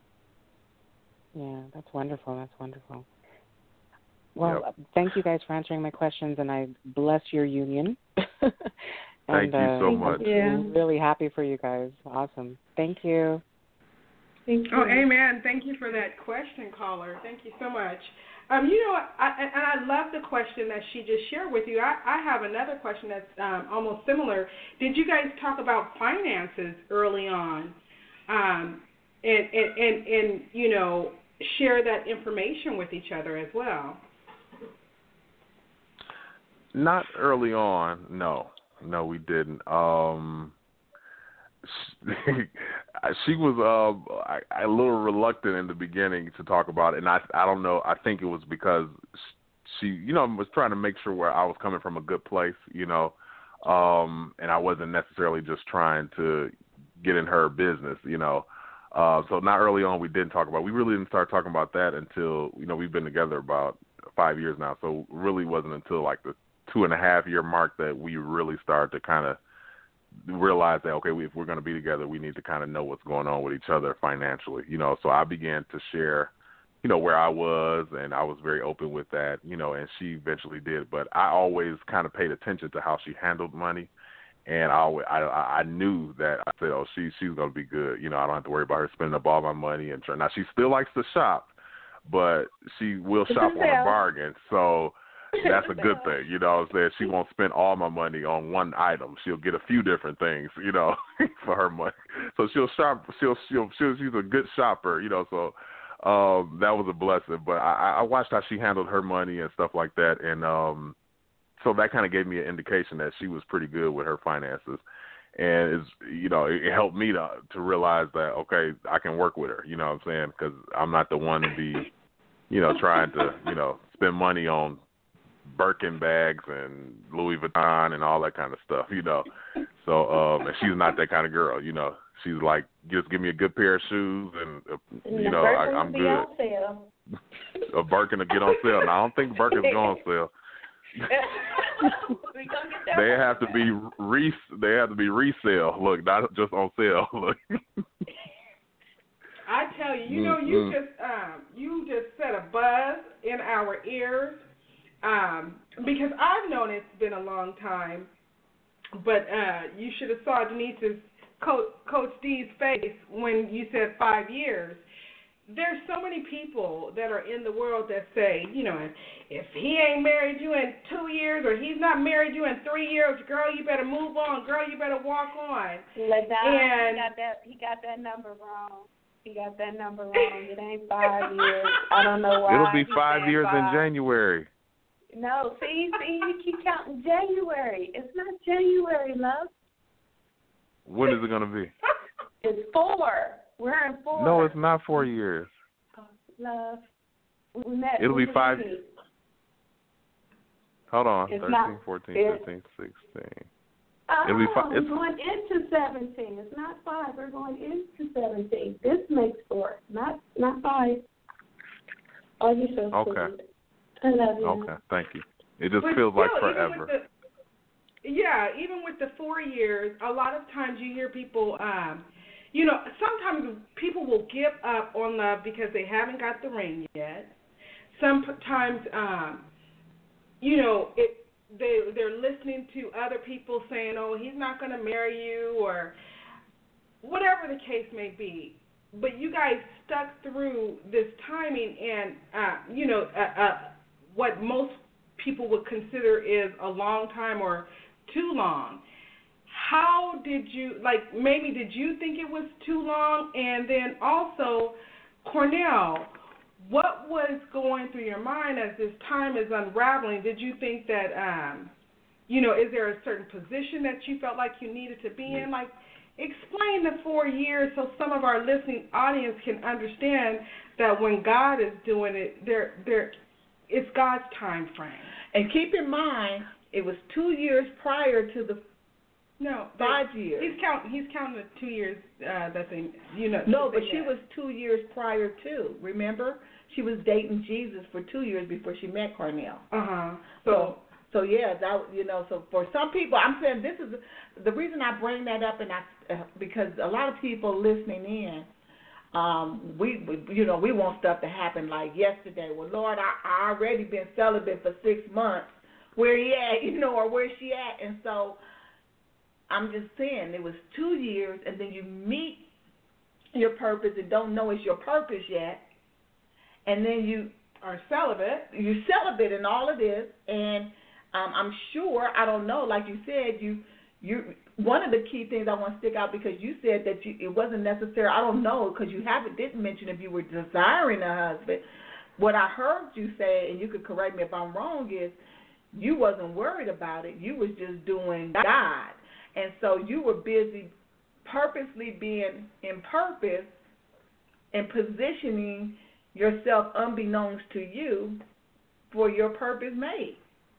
Yeah, that's wonderful. That's wonderful. Well, Yep. thank you guys for answering my questions, and I bless your union. and, Thank you uh, so much. Yeah. I'm really happy for you guys. Awesome. Thank you. Thank you. Oh, amen. Thank you for that question, caller. Thank you so much. Um, you know, I, and I love the question that she just shared with you. I, I have another question that's um, almost similar. Did you guys talk about finances early on, um, and, and and and you know, share that information with each other as well? Not early on, no. No, we didn't. Um, she, she was uh, I, I, a little reluctant in the beginning to talk about it, and I I don't know. I think it was because she, you know, was trying to make sure where I was coming from a good place, you know, um, and I wasn't necessarily just trying to get in her business, you know. Uh, so not early on we didn't talk about it. We really didn't start talking about that until, you know, we've been together about five years now. So it really wasn't until like the two and a half year mark that we really started to kind of realize that, okay, we, if we're going to be together, we need to kind of know what's going on with each other financially, you know. So I began to share, you know, where I was, and I was very open with that, you know, and she eventually did. But I always kind of paid attention to how she handled money. And I, always, I I knew that I said, oh, she she's gonna be good. You know, I don't have to worry about her spending up all my money. And now she still likes to shop, but she will shop on a bargain. So that's a good thing. You know what I'm saying? She won't spend all my money on one item. She'll get a few different things, you know, for her money. So she'll shop. She'll she'll, she'll she's a good shopper. You know, so um, that was a blessing. But I, I watched how she handled her money and stuff like that, and um. So that kind of gave me an indication that she was pretty good with her finances, and it's, you know, it, it helped me to to realize that, okay, I can work with her. You know what I'm saying? Because I'm not the one to be, you know, trying to, you know, spend money on Birkin bags and Louis Vuitton and all that kind of stuff. You know, so um, and she's not that kind of girl. You know, she's like, just give me a good pair of shoes and uh, you know, I, I'm good. A Birkin to get on sale. Now I don't think Birkin's going on sale. They have to be re they have to be resale. Look, not just on sale. Look. I tell you, you know, you mm-hmm. just um, you just set a buzz in our ears, um, because I've known it's been a long time, but uh, you should have saw Denise's Coach, Coach D's face when you said five years. There's so many people that are in the world that say, you know, if he ain't married you in two years or he's not married you in three years, girl, you better move on. Girl, you better walk on. LaDon, and he got that he got that number wrong. He got that number wrong. It ain't five years. I don't know why. It'll be five years five. in January. No, see, see, you keep counting January. It's not January, love. When is it gonna be? It's four. We're in four. No, it's not four years. love. We met. It'll be five. Meet. Hold on. It's thirteen, not, fourteen, fifteen, sixteen. Oh, It'll be five. We're going into seventeen. It's not five. We're going into seventeen. This makes four, not not five. Oh, you're so sweet. Okay. I love you. Okay, thank you. It just But feels like still, even forever. with the, yeah, even with the four years, a lot of times you hear people, um, you know, sometimes people will give up on love because they haven't got the ring yet. Sometimes, um, you know, it they they're listening to other people saying, "Oh, he's not going to marry you," or whatever the case may be. But you guys stuck through this timing, and uh, you know, uh, uh, what most people would consider is a long time or too long. How did you, like, maybe did you think it was too long? And then also, Cornell, what was going through your mind as this time is unraveling? Did you think that, um, you know, is there a certain position that you felt like you needed to be in? Like, explain the four years so some of our listening audience can understand that when God is doing it, there, there, it's God's time frame. And keep in mind, it was two years prior to the no five they, years. He's counting. He's counting the two years uh, that they, you know. No, but they she met. was two years prior too. Remember, she was dating Jesus for two years before she met Cornell. Uh huh. So, So, so yeah, that you know. So for some people, I'm saying this is the reason I bring that up, and I uh, because a lot of people listening in. Um, we, we, you know, we want stuff to happen like yesterday. Well, Lord, I, I already been celibate for six months. Where he at, you know, or where she at? And so, I'm just saying, it was two years, and then you meet your purpose and don't know it's your purpose yet, and then you are celibate. You celibate in all of this, and um, I'm sure, I don't know, like you said, you you. One of the key things I want to stick out because you said that you, it wasn't necessary. I don't know because you haven't didn't mention if you were desiring a husband. What I heard you say, and you could correct me if I'm wrong, is you wasn't worried about it. You was just doing God, and so you were busy, purposely being in purpose, and positioning yourself unbeknownst to you for your purpose made.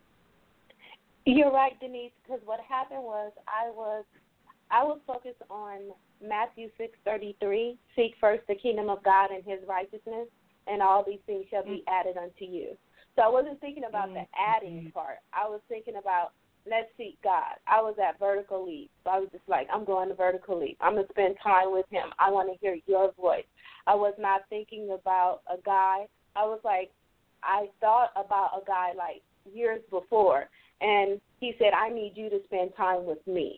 You're right, Denise, because what happened was I was I was focused on Matthew six thirty-three, seek first the kingdom of God and his righteousness, and all these things shall be added unto you. So I wasn't thinking about the adding part. I was thinking about let's seek God. I was at Vertical Leap, so I was just like, I'm going to Vertical Leap. I'm going to spend time with him. I want to hear your voice. I was not thinking about a guy. I was like, I thought about a guy like years before. And he said, I need you to spend time with me.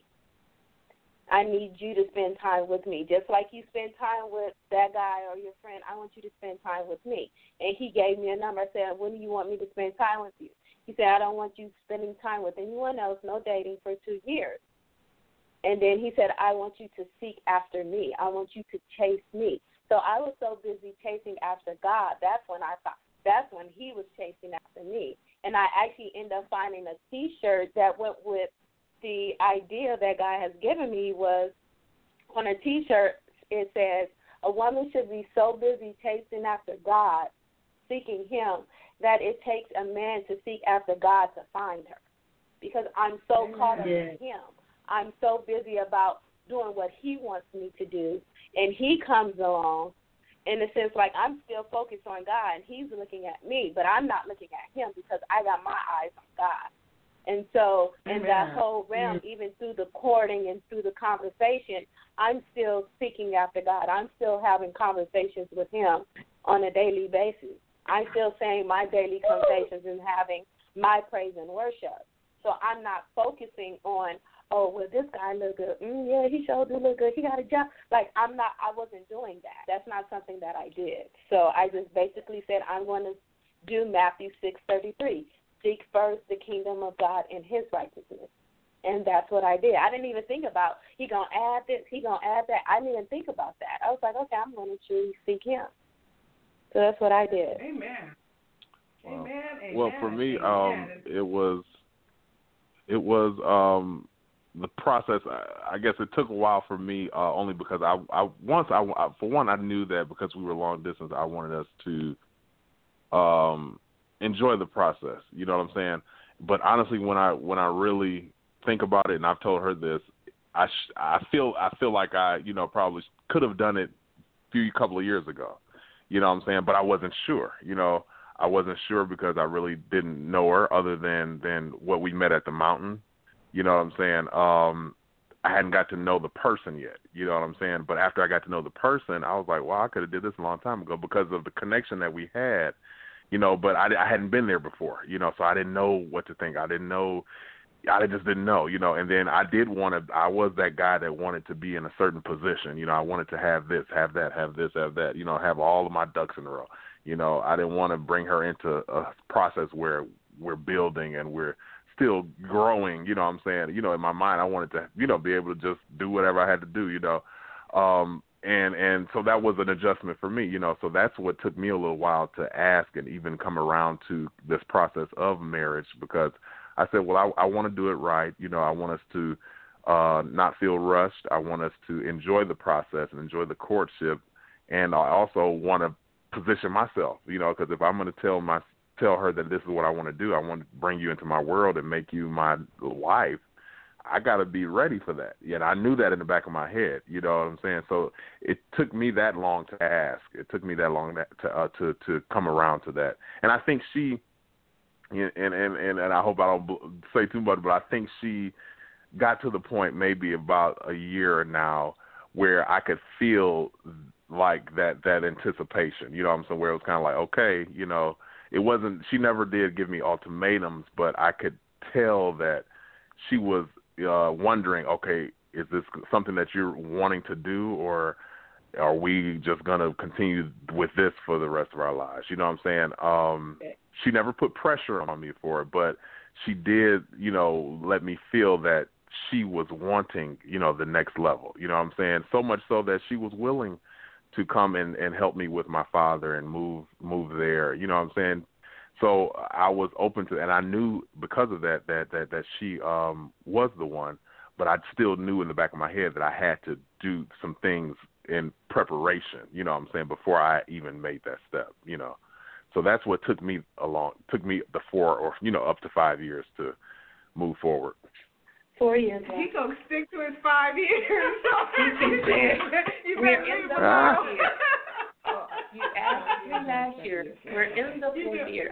I need you to spend time with me. Just like you spend time with that guy or your friend, I want you to spend time with me. And he gave me a number. I said, when do you want me to spend time with you? He said, I don't want you spending time with anyone else, no dating for two years. And then he said, I want you to seek after me. I want you to chase me. So I was so busy chasing after God. That's when I thought, that's when he was chasing after me. And I actually ended up finding a T-shirt that went with the idea that God has given me. Was on a T-shirt, it says, a woman should be so busy chasing after God, seeking him, that it takes a man to seek after God to find her. Because I'm so caught up in him. I'm so busy about doing what he wants me to do, and he comes along. In a sense, like I'm still focused on God, and he's looking at me, but I'm not looking at him because I got my eyes on God. And so in that whole realm, mm-hmm. even through the courting and through the conversation, I'm still seeking after God. I'm still having conversations with him on a daily basis. I'm still saying my daily conversations and having my praise and worship. So I'm not focusing on, oh, well, this guy look good. Mm, yeah, he sure do look good. He got a job. Like, I'm not, I wasn't doing that. That's not something that I did. So I just basically said I'm going to do Matthew six thirty-three. Seek first the kingdom of God and his righteousness. And that's what I did. I didn't even think about, he going to add this, he going to add that. I didn't even think about that. I was like, okay, I'm going to truly seek him. So that's what I did. Amen. Wow. Amen. Amen. Well, for me, Amen. um, it was, it was, um, the process, I, I guess it took a while for me, uh, only because I, I once I, I for one I knew that because we were long distance, I wanted us to um, enjoy the process. You know what I'm saying? But honestly, when I when I really think about it, and I've told her this, I sh- I feel I feel like I you know probably could have done it a few couple of years ago. You know what I'm saying? But I wasn't sure. You know, I wasn't sure because I really didn't know her other than than what we met at the mountain. You know what I'm saying? Um, I hadn't got to know the person yet. You know what I'm saying? But after I got to know the person, I was like, well, I could have did this a long time ago because of the connection that we had. You know, but I, I hadn't been there before. You know, so I didn't know what to think. I didn't know. I just didn't know. You know, and then I did want to. I was that guy that wanted to be in a certain position. You know, I wanted to have this, have that, have this, have that. You know, have all of my ducks in a row. You know, I didn't want to bring her into a process where we're building and we're still growing, you know what I'm saying? You know, in my mind, I wanted to, you know, be able to just do whatever I had to do, you know. Um, and and so that was an adjustment for me, you know. So that's what took me a little while to ask and even come around to this process of marriage, because I said, well, I, I want to do it right. You know, I want us to uh, not feel rushed. I want us to enjoy the process and enjoy the courtship. And I also want to position myself, you know, because if I'm going to tell my tell her that this is what I want to do, I want to bring you into my world and make you my wife, I got to be ready for that. Yet I knew that in the back of my head, you know what I'm saying? So it took me that long to ask. It took me that long to uh, to to come around to that. And I think she, and and and, and I hope I don't say too much, but I think she got to the point maybe about a year now where I could feel like that that anticipation, you know what I'm saying, where it was kind of like, okay, you know, it wasn't, she never did give me ultimatums, but I could tell that she was uh, wondering, okay, is this something that you're wanting to do, or are we just going to continue with this for the rest of our lives? You know what I'm saying? Um, she never put pressure on me for it, but she did, you know, let me feel that she was wanting, you know, the next level. You know what I'm saying? So much so that she was willing to come and, and help me with my father and move move there. You know what I'm saying? So I was open to, and I knew because of that that that, that she um, was the one, but I still knew in the back of my head that I had to do some things in preparation, you know what I'm saying, before I even made that step, you know. So that's what took me along, took me the four or, you know, up to five years to move forward. Four years. He's going to stick to his five years. You We're better in the ah. fourth year. Oh, you asked me last year. We're in the fourth year.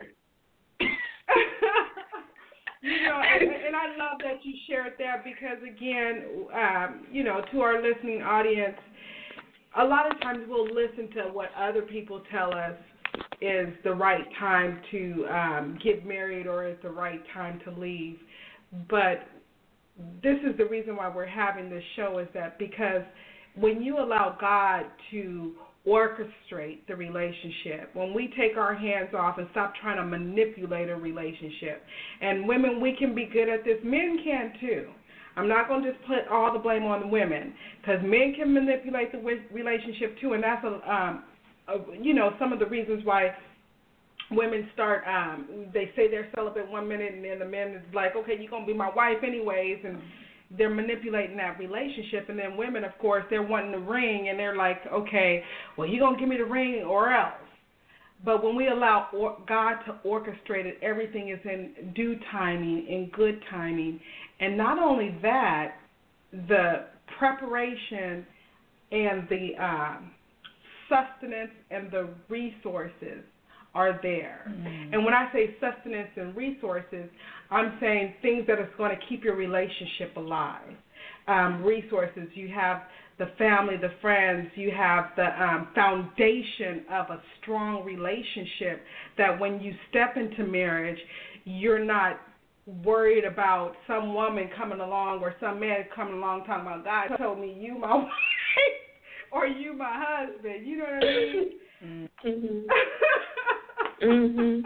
You know, and, and I love that you shared that because, again, um, you know, to our listening audience, a lot of times we'll listen to what other people tell us is the right time to um, get married or is the right time to leave. But this is the reason why we're having this show, is that because when you allow God to orchestrate the relationship, when we take our hands off and stop trying to manipulate a relationship, and women, we can be good at this, men can too. I'm not going to just put all the blame on the women, because men can manipulate the relationship too, and that's a, um, a, you know, some of the reasons why women start, um, they say they're celibate one minute, and then the man is like, okay, you're going to be my wife anyways, and they're manipulating that relationship. And then women, of course, they're wanting the ring, and they're like, okay, well, you're going to give me the ring or else. But when we allow or, God to orchestrate it, everything is in due timing, in good timing. And not only that, the preparation and the um, sustenance and the resources are there. Mm-hmm. And when I say sustenance and resources, I'm saying things that are going to keep your relationship alive. Um, resources, you have the family, the friends, you have the um, foundation of a strong relationship that when you step into marriage, you're not worried about some woman coming along or some man coming along talking about, God told me you my wife or you my husband. You know what I mean? Mm-hmm. Mm-hmm.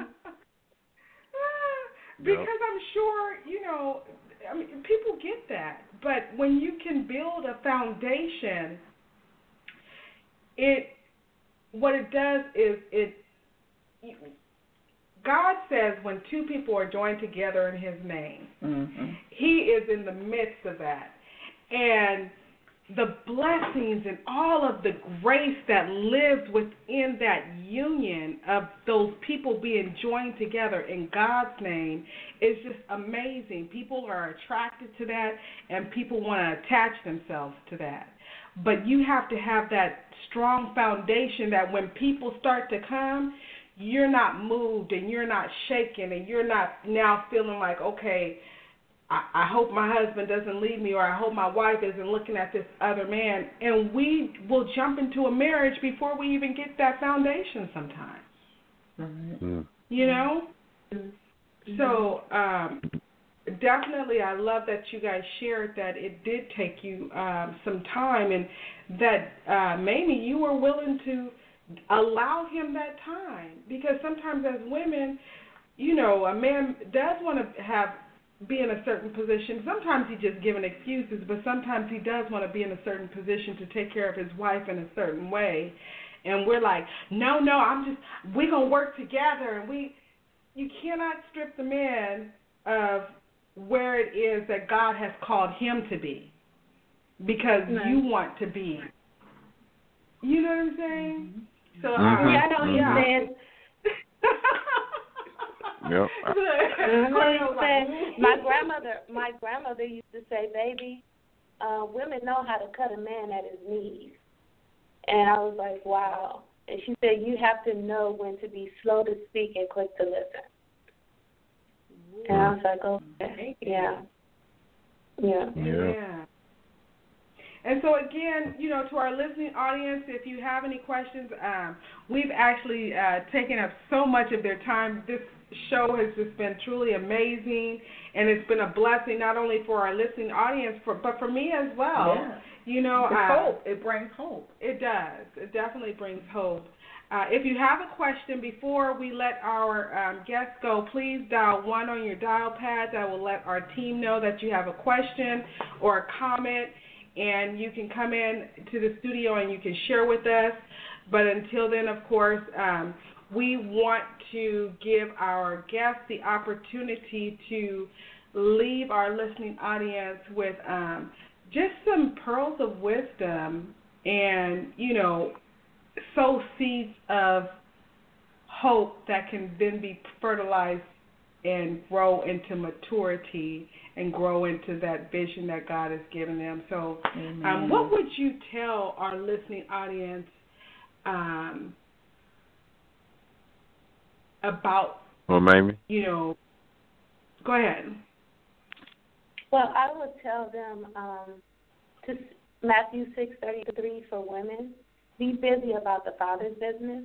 Because I'm sure, you know, I mean, people get that. But when you can build a foundation, it what it does is it God says when two people are joined together in his name, mm-hmm. he is in the midst of that. And the blessings and all of the grace that lives within that union of those people being joined together in God's name is just amazing. People are attracted to that, and people want to attach themselves to that. But you have to have that strong foundation that when people start to come, you're not moved and you're not shaken and you're not now feeling like, okay, I, I hope my husband doesn't leave me, or I hope my wife isn't looking at this other man. And we will jump into a marriage before we even get that foundation sometimes. Mm-hmm. You know? Mm-hmm. So um, definitely I love that you guys shared that it did take you um, some time, and that, uh, Mamie, you were willing to allow him that time. Because sometimes as women, you know, a man does want to have be in a certain position. Sometimes he's just giving excuses, but sometimes he does want to be in a certain position to take care of his wife in a certain way. And we're like, no, no, I'm just, we're going to work together. And we, you cannot strip the man of where it is that God has called him to be, because right. you want to be. You know what I'm saying? Mm-hmm. So, mm-hmm. uh, yeah, I know mm-hmm. you're saying. Yep. my grandmother, my grandmother used to say, "Baby, uh, women know how to cut a man at his knees." And I was like, "Wow!" And she said, "You have to know when to be slow to speak and quick to listen." And I was like, "Okay, yeah, yeah, yeah." And so again, you know, to our listening audience, if you have any questions, um, we've actually uh, taken up so much of their time. This show has just been truly amazing, and it's been a blessing not only for our listening audience, for, but for me as well. Yeah. You know, it's uh, hope. It brings hope. It does. It definitely brings hope. Uh, if you have a question, before we let our um, guests go, please dial one on your dial pad. That will let our team know that you have a question or a comment, and you can come in to the studio and you can share with us. But until then, of course, um, we want to give our guests the opportunity to leave our listening audience with um, just some pearls of wisdom and, you know, sow seeds of hope that can then be fertilized and grow into maturity and grow into that vision that God has given them. So um, what would you tell our listening audience um, about, well, Mamie? you know, go ahead. Well, I would tell them um, to Matthew six thirty-three for women, be busy about the Father's business.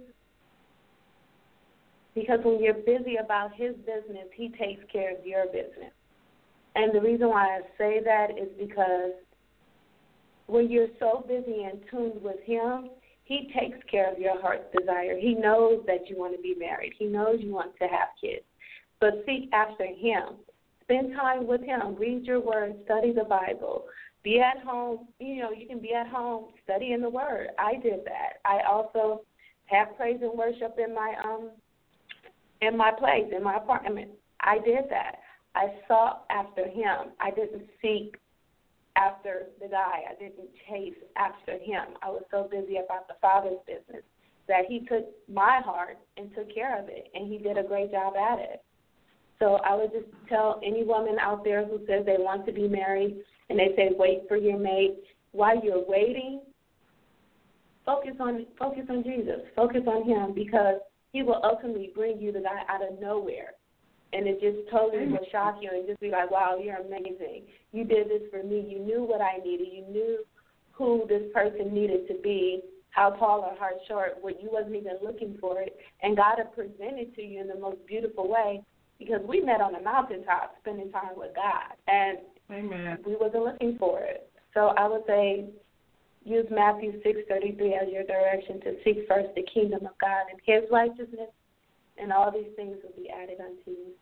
Because when you're busy about his business, he takes care of your business. And the reason why I say that is because when you're so busy and tuned with him, he takes care of your heart's desire. He knows that you want to be married. He knows you want to have kids. But seek after him. Spend time with him. Read your word. Study the Bible. Be at home. You know, you can be at home studying the word. I did that. I also have praise and worship in my um in my place, in my apartment. I did that. I sought after him. I didn't seek after the guy. I didn't chase after him. I was so busy about the Father's business that he took my heart and took care of it, and he did a great job at it. So I would just tell any woman out there who says they want to be married and they say wait for your mate, while you're waiting, focus on focus on Jesus. Focus on him, because he will ultimately bring you the guy out of nowhere. And it just totally will shock you and just be like, wow, you're amazing. You did this for me. You knew what I needed. You knew who this person needed to be, how tall or how short, what you wasn't even looking for it. And God had presented to you in the most beautiful way, because we met on a mountaintop spending time with God. And Amen. We wasn't looking for it. So I would say use Matthew six thirty-three as your direction to seek first the kingdom of God and his righteousness, and all these things will be added unto you.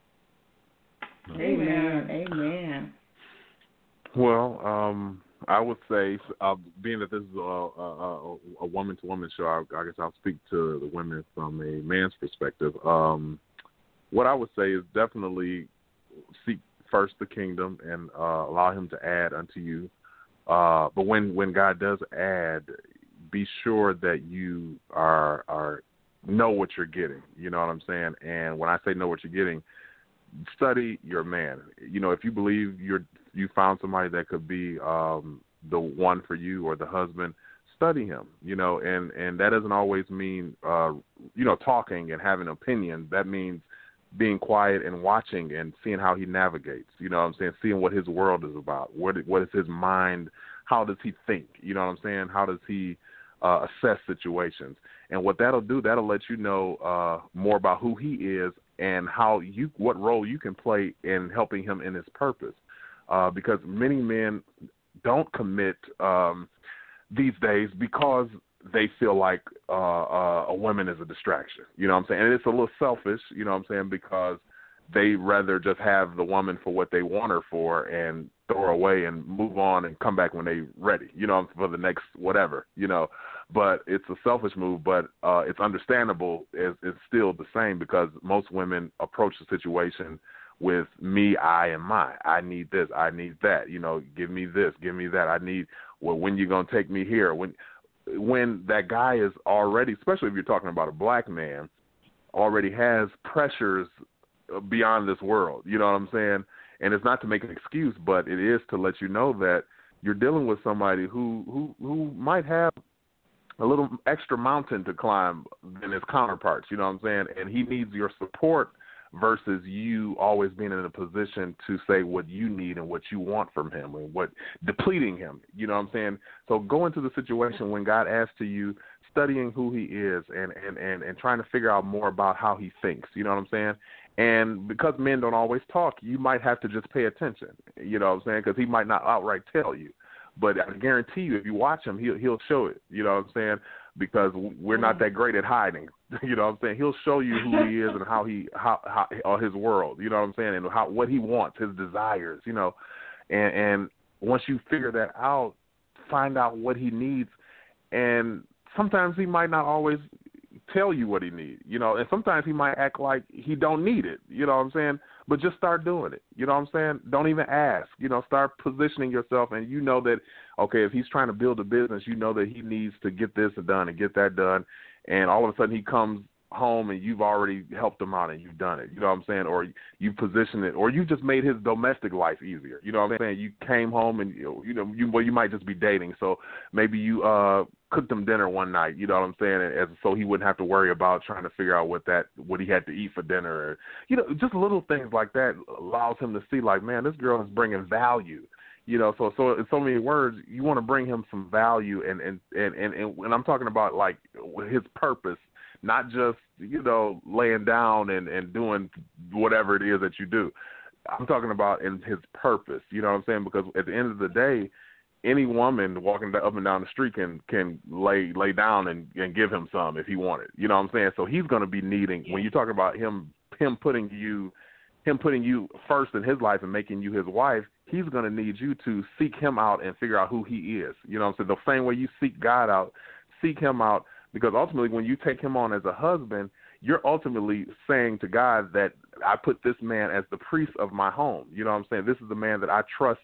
Amen. Amen. Well, um, I would say, uh, being that this is a, a, a woman-to-woman show, I, I guess I'll speak to the women from a man's perspective. Um, what I would say is definitely seek first the kingdom and uh, allow him to add unto you. Uh, but when, when God does add, be sure that you are are know what you're getting. You know what I'm saying? And when I say know what you're getting, study your man. You know, if you believe you're you found somebody that could be um, the one for you or the husband, study him. You know, and, and that doesn't always mean uh, you know talking and having an opinion. That means being quiet and watching and seeing how he navigates. You know what I'm saying? Seeing what his world is about. What what is his mind? How does he think? You know what I'm saying? How does he uh, assess situations? And what that'll do, that'll let you know uh, more about who he is and how you, what role you can play in helping him in his purpose. Uh, because many men don't commit um, these days because they feel like uh, uh, a woman is a distraction. You know what I'm saying? And it's a little selfish, you know what I'm saying, because they rather just have the woman for what they want her for and throw her away and move on and come back when they're ready, you know, for the next whatever, you know. But it's a selfish move, but uh, it's understandable. It's, it's still the same because most women approach the situation with me, I, and my. I need this. I need that. You know, give me this. Give me that. I need, well, when you going to take me here? When when that guy is already, especially if you're talking about a black man, already has pressures beyond this world. You know what I'm saying? And it's not to make an excuse, but it is to let you know that you're dealing with somebody who, who, who might have a little extra mountain to climb than his counterparts. You know what I'm saying? And he needs your support versus you always being in a position to say what you need and what you want from him and what depleting him. You know what I'm saying? So go into the situation when God asks to you, studying who he is and, and, and, and trying to figure out more about how he thinks. You know what I'm saying? And because men don't always talk, you might have to just pay attention. You know what I'm saying? Because he might not outright tell you. But I guarantee you, if you watch him, he'll he'll show it. You know what I'm saying? Because we're not that great at hiding. You know what I'm saying? He'll show you who he is and how he how, how or his world. You know what I'm saying? And how what he wants, his desires. You know, and and once you figure that out, find out what he needs. And sometimes he might not always tell you what he needs. You know, and sometimes he might act like he don't need it. You know what I'm saying? But just start doing it. You know what I'm saying? Don't even ask. You know, start positioning yourself, and you know that, okay, if he's trying to build a business, you know that he needs to get this done and get that done, and all of a sudden he comes home and you've already helped him out and you've done it. You know what I'm saying? Or you positioned it, or you just made his domestic life easier. You know what I'm saying? You came home and, you know, you well, you might just be dating, so maybe you uh, cooked him dinner one night. You know what I'm saying? As, so he wouldn't have to worry about trying to figure out what that what he had to eat for dinner. Or, you know, just little things like that allows him to see, like, man, this girl is bringing value. You know, so so in so many words, you want to bring him some value, and and and and, and when I'm talking about like his purpose, not just, you know, laying down and, and doing whatever it is that you do. I'm talking about in his purpose. You know what I'm saying? Because at the end of the day, any woman walking up and down the street can can lay lay down and, and give him some if he wanted. You know what I'm saying? So he's going to be needing, when you're talking about him him putting you him putting you first in his life and making you his wife, he's going to need you to seek him out and figure out who he is. You know what I'm saying? The same way you seek God out, seek him out, because ultimately when you take him on as a husband, you're ultimately saying to God that I put this man as the priest of my home. You know what I'm saying? This is the man that I trust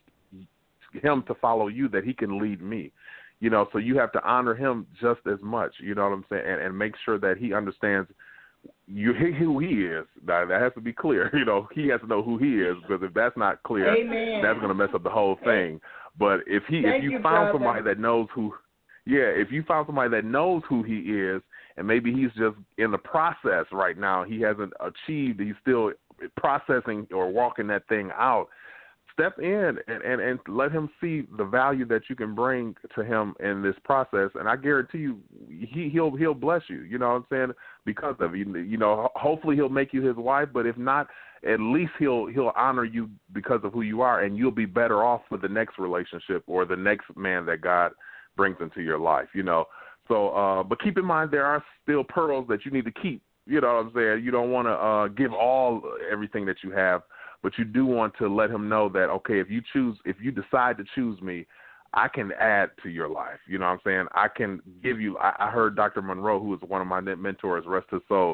him to follow you, that he can lead me. You know, so you have to honor him just as much, you know what I'm saying, and, and make sure that he understands you who he is. Now, that has to be clear. You know, he has to know who he is, because if that's not clear, Amen. That's going to mess up the whole thing. But if he, Thank if you, you found brother. somebody that knows who, yeah, if you found somebody that knows who he is, and maybe he's just in the process right now, he hasn't achieved, he's still processing or walking that thing out, step in and, and, and let him see the value that you can bring to him in this process. And I guarantee you, he, he'll he'll bless you, you know what I'm saying, because of you. You know, hopefully he'll make you his wife, but if not, at least he'll he'll honor you because of who you are, and you'll be better off for the next relationship or the next man that God brings into your life, you know. So, uh, but keep in mind, there are still pearls that you need to keep. You know what I'm saying? You don't want to uh, give all everything that you have, but you do want to let him know that, okay, if you choose, if you decide to choose me, I can add to your life. You know what I'm saying? I can give you, I, I heard Doctor Monroe, who was one of my mentors, rest his soul,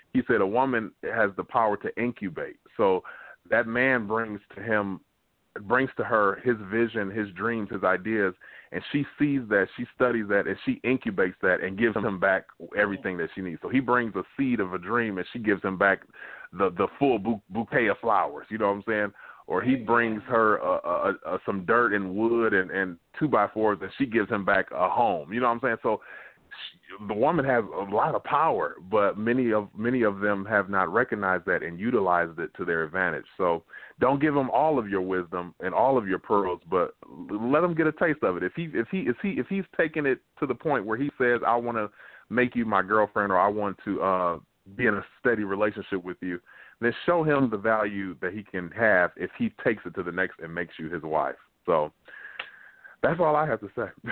he said a woman has the power to incubate. So that man brings to him, brings to her his vision, his dreams, his ideas, and she sees that, she studies that, and she incubates that and gives him back everything that she needs. So he brings a seed of a dream, and she gives him back the the full bou- bouquet of flowers. You know what I'm saying? Or he brings her uh, uh, uh, some dirt and wood and, and two by fours, and she gives him back a home. You know what I'm saying? So she, the woman has a lot of power, but many of many of them have not recognized that and utilized it to their advantage. So don't give him all of your wisdom and all of your pearls, but let him get a taste of it. If he if he if he if he's taking it to the point where he says, "I want to make you my girlfriend," or "I want to uh, be in a steady relationship with you," then show him the value that he can have if he takes it to the next and makes you his wife. So that's all I have to say.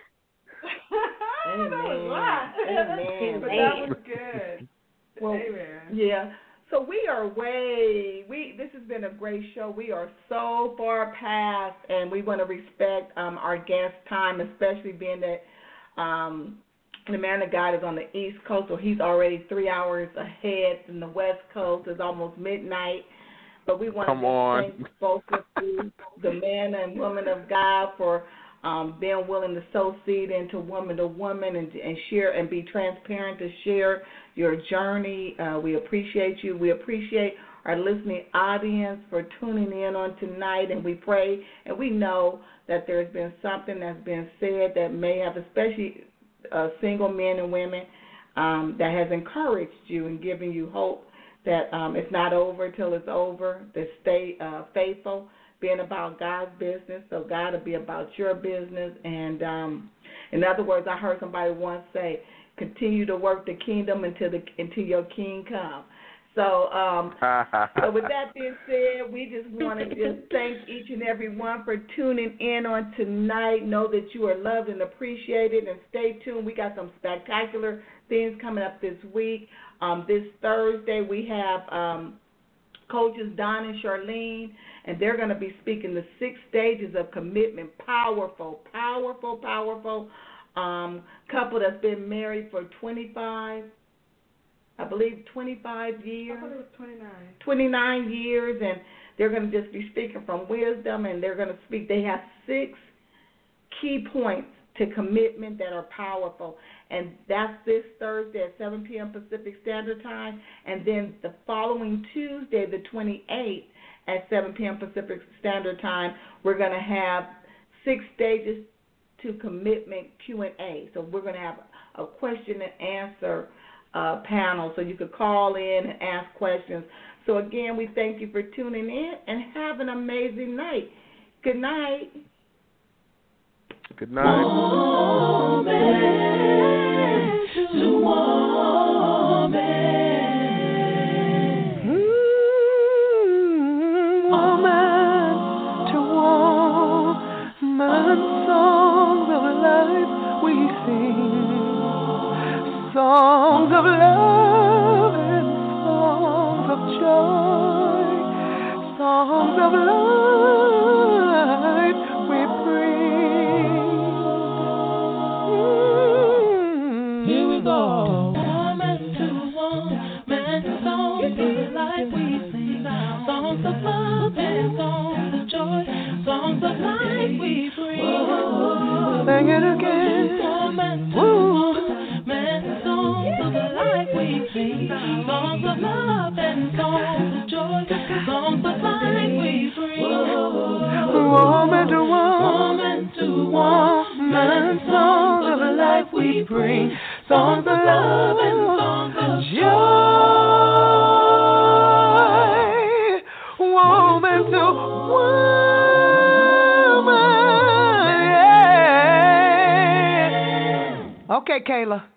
Amen. That was right. Amen. But that was good. Well, Amen. yeah. So we are way, we. This has been a great show. We are so far past, and we want to respect um, our guest time, especially being that um, the man of God is on the East Coast, so he's already three hours ahead from the West Coast. It's almost midnight. But we want Come to on. thank both of you, the man and woman of God, for um, being willing to sow seed into woman to woman and, and share and be transparent to share your journey. Uh, we appreciate you. We appreciate our listening audience for tuning in on tonight, and we pray and we know that there's been something that's been said that may have, especially uh, single men and women, um, that has encouraged you and given you hope that um, it's not over till it's over, to stay uh, faithful, being about God's business, so God will be about your business. And um, in other words, I heard somebody once say, continue to work the kingdom until the until your king comes. So, um, so with that being said, we just want to just thank each and every one for tuning in on tonight. Know that you are loved and appreciated, and stay tuned. We got some spectacular things coming up this week. Um, this Thursday, we have um, coaches Don and Charlene, and they're going to be speaking the six stages of commitment. Powerful, powerful, powerful. Um, couple that's been married for twenty-five, I believe twenty-five years. I thought it was twenty-nine. twenty-nine years, and they're going to just be speaking from wisdom, and they're going to speak. They have six key points to commitment that are powerful, and that's this Thursday at seven p.m. Pacific Standard Time, and then the following Tuesday, the twenty-eighth, at seven p.m. Pacific Standard Time, we're going to have six stages to commitment Q and A. So we're going to have a question and answer uh, panel, so you could call in and ask questions. So again, we thank you for tuning in, and have an amazing night. Good night. Good night. Woman to woman. Mm, woman to woman, songs of life we sing, songs of love and songs of joy, songs of life we bring. Mm. Here we go. Woman to woman, songs of life we sing, songs of love and songs of joy, songs of life we bring. Sing it again. Woman to woman, songs of life we sing, songs of love and songs of joy, songs of life we bring. Woman to Woman to woman, songs of life we bring, songs of love and songs of joy. Woman to woman. Yeah. Okay, Kayla.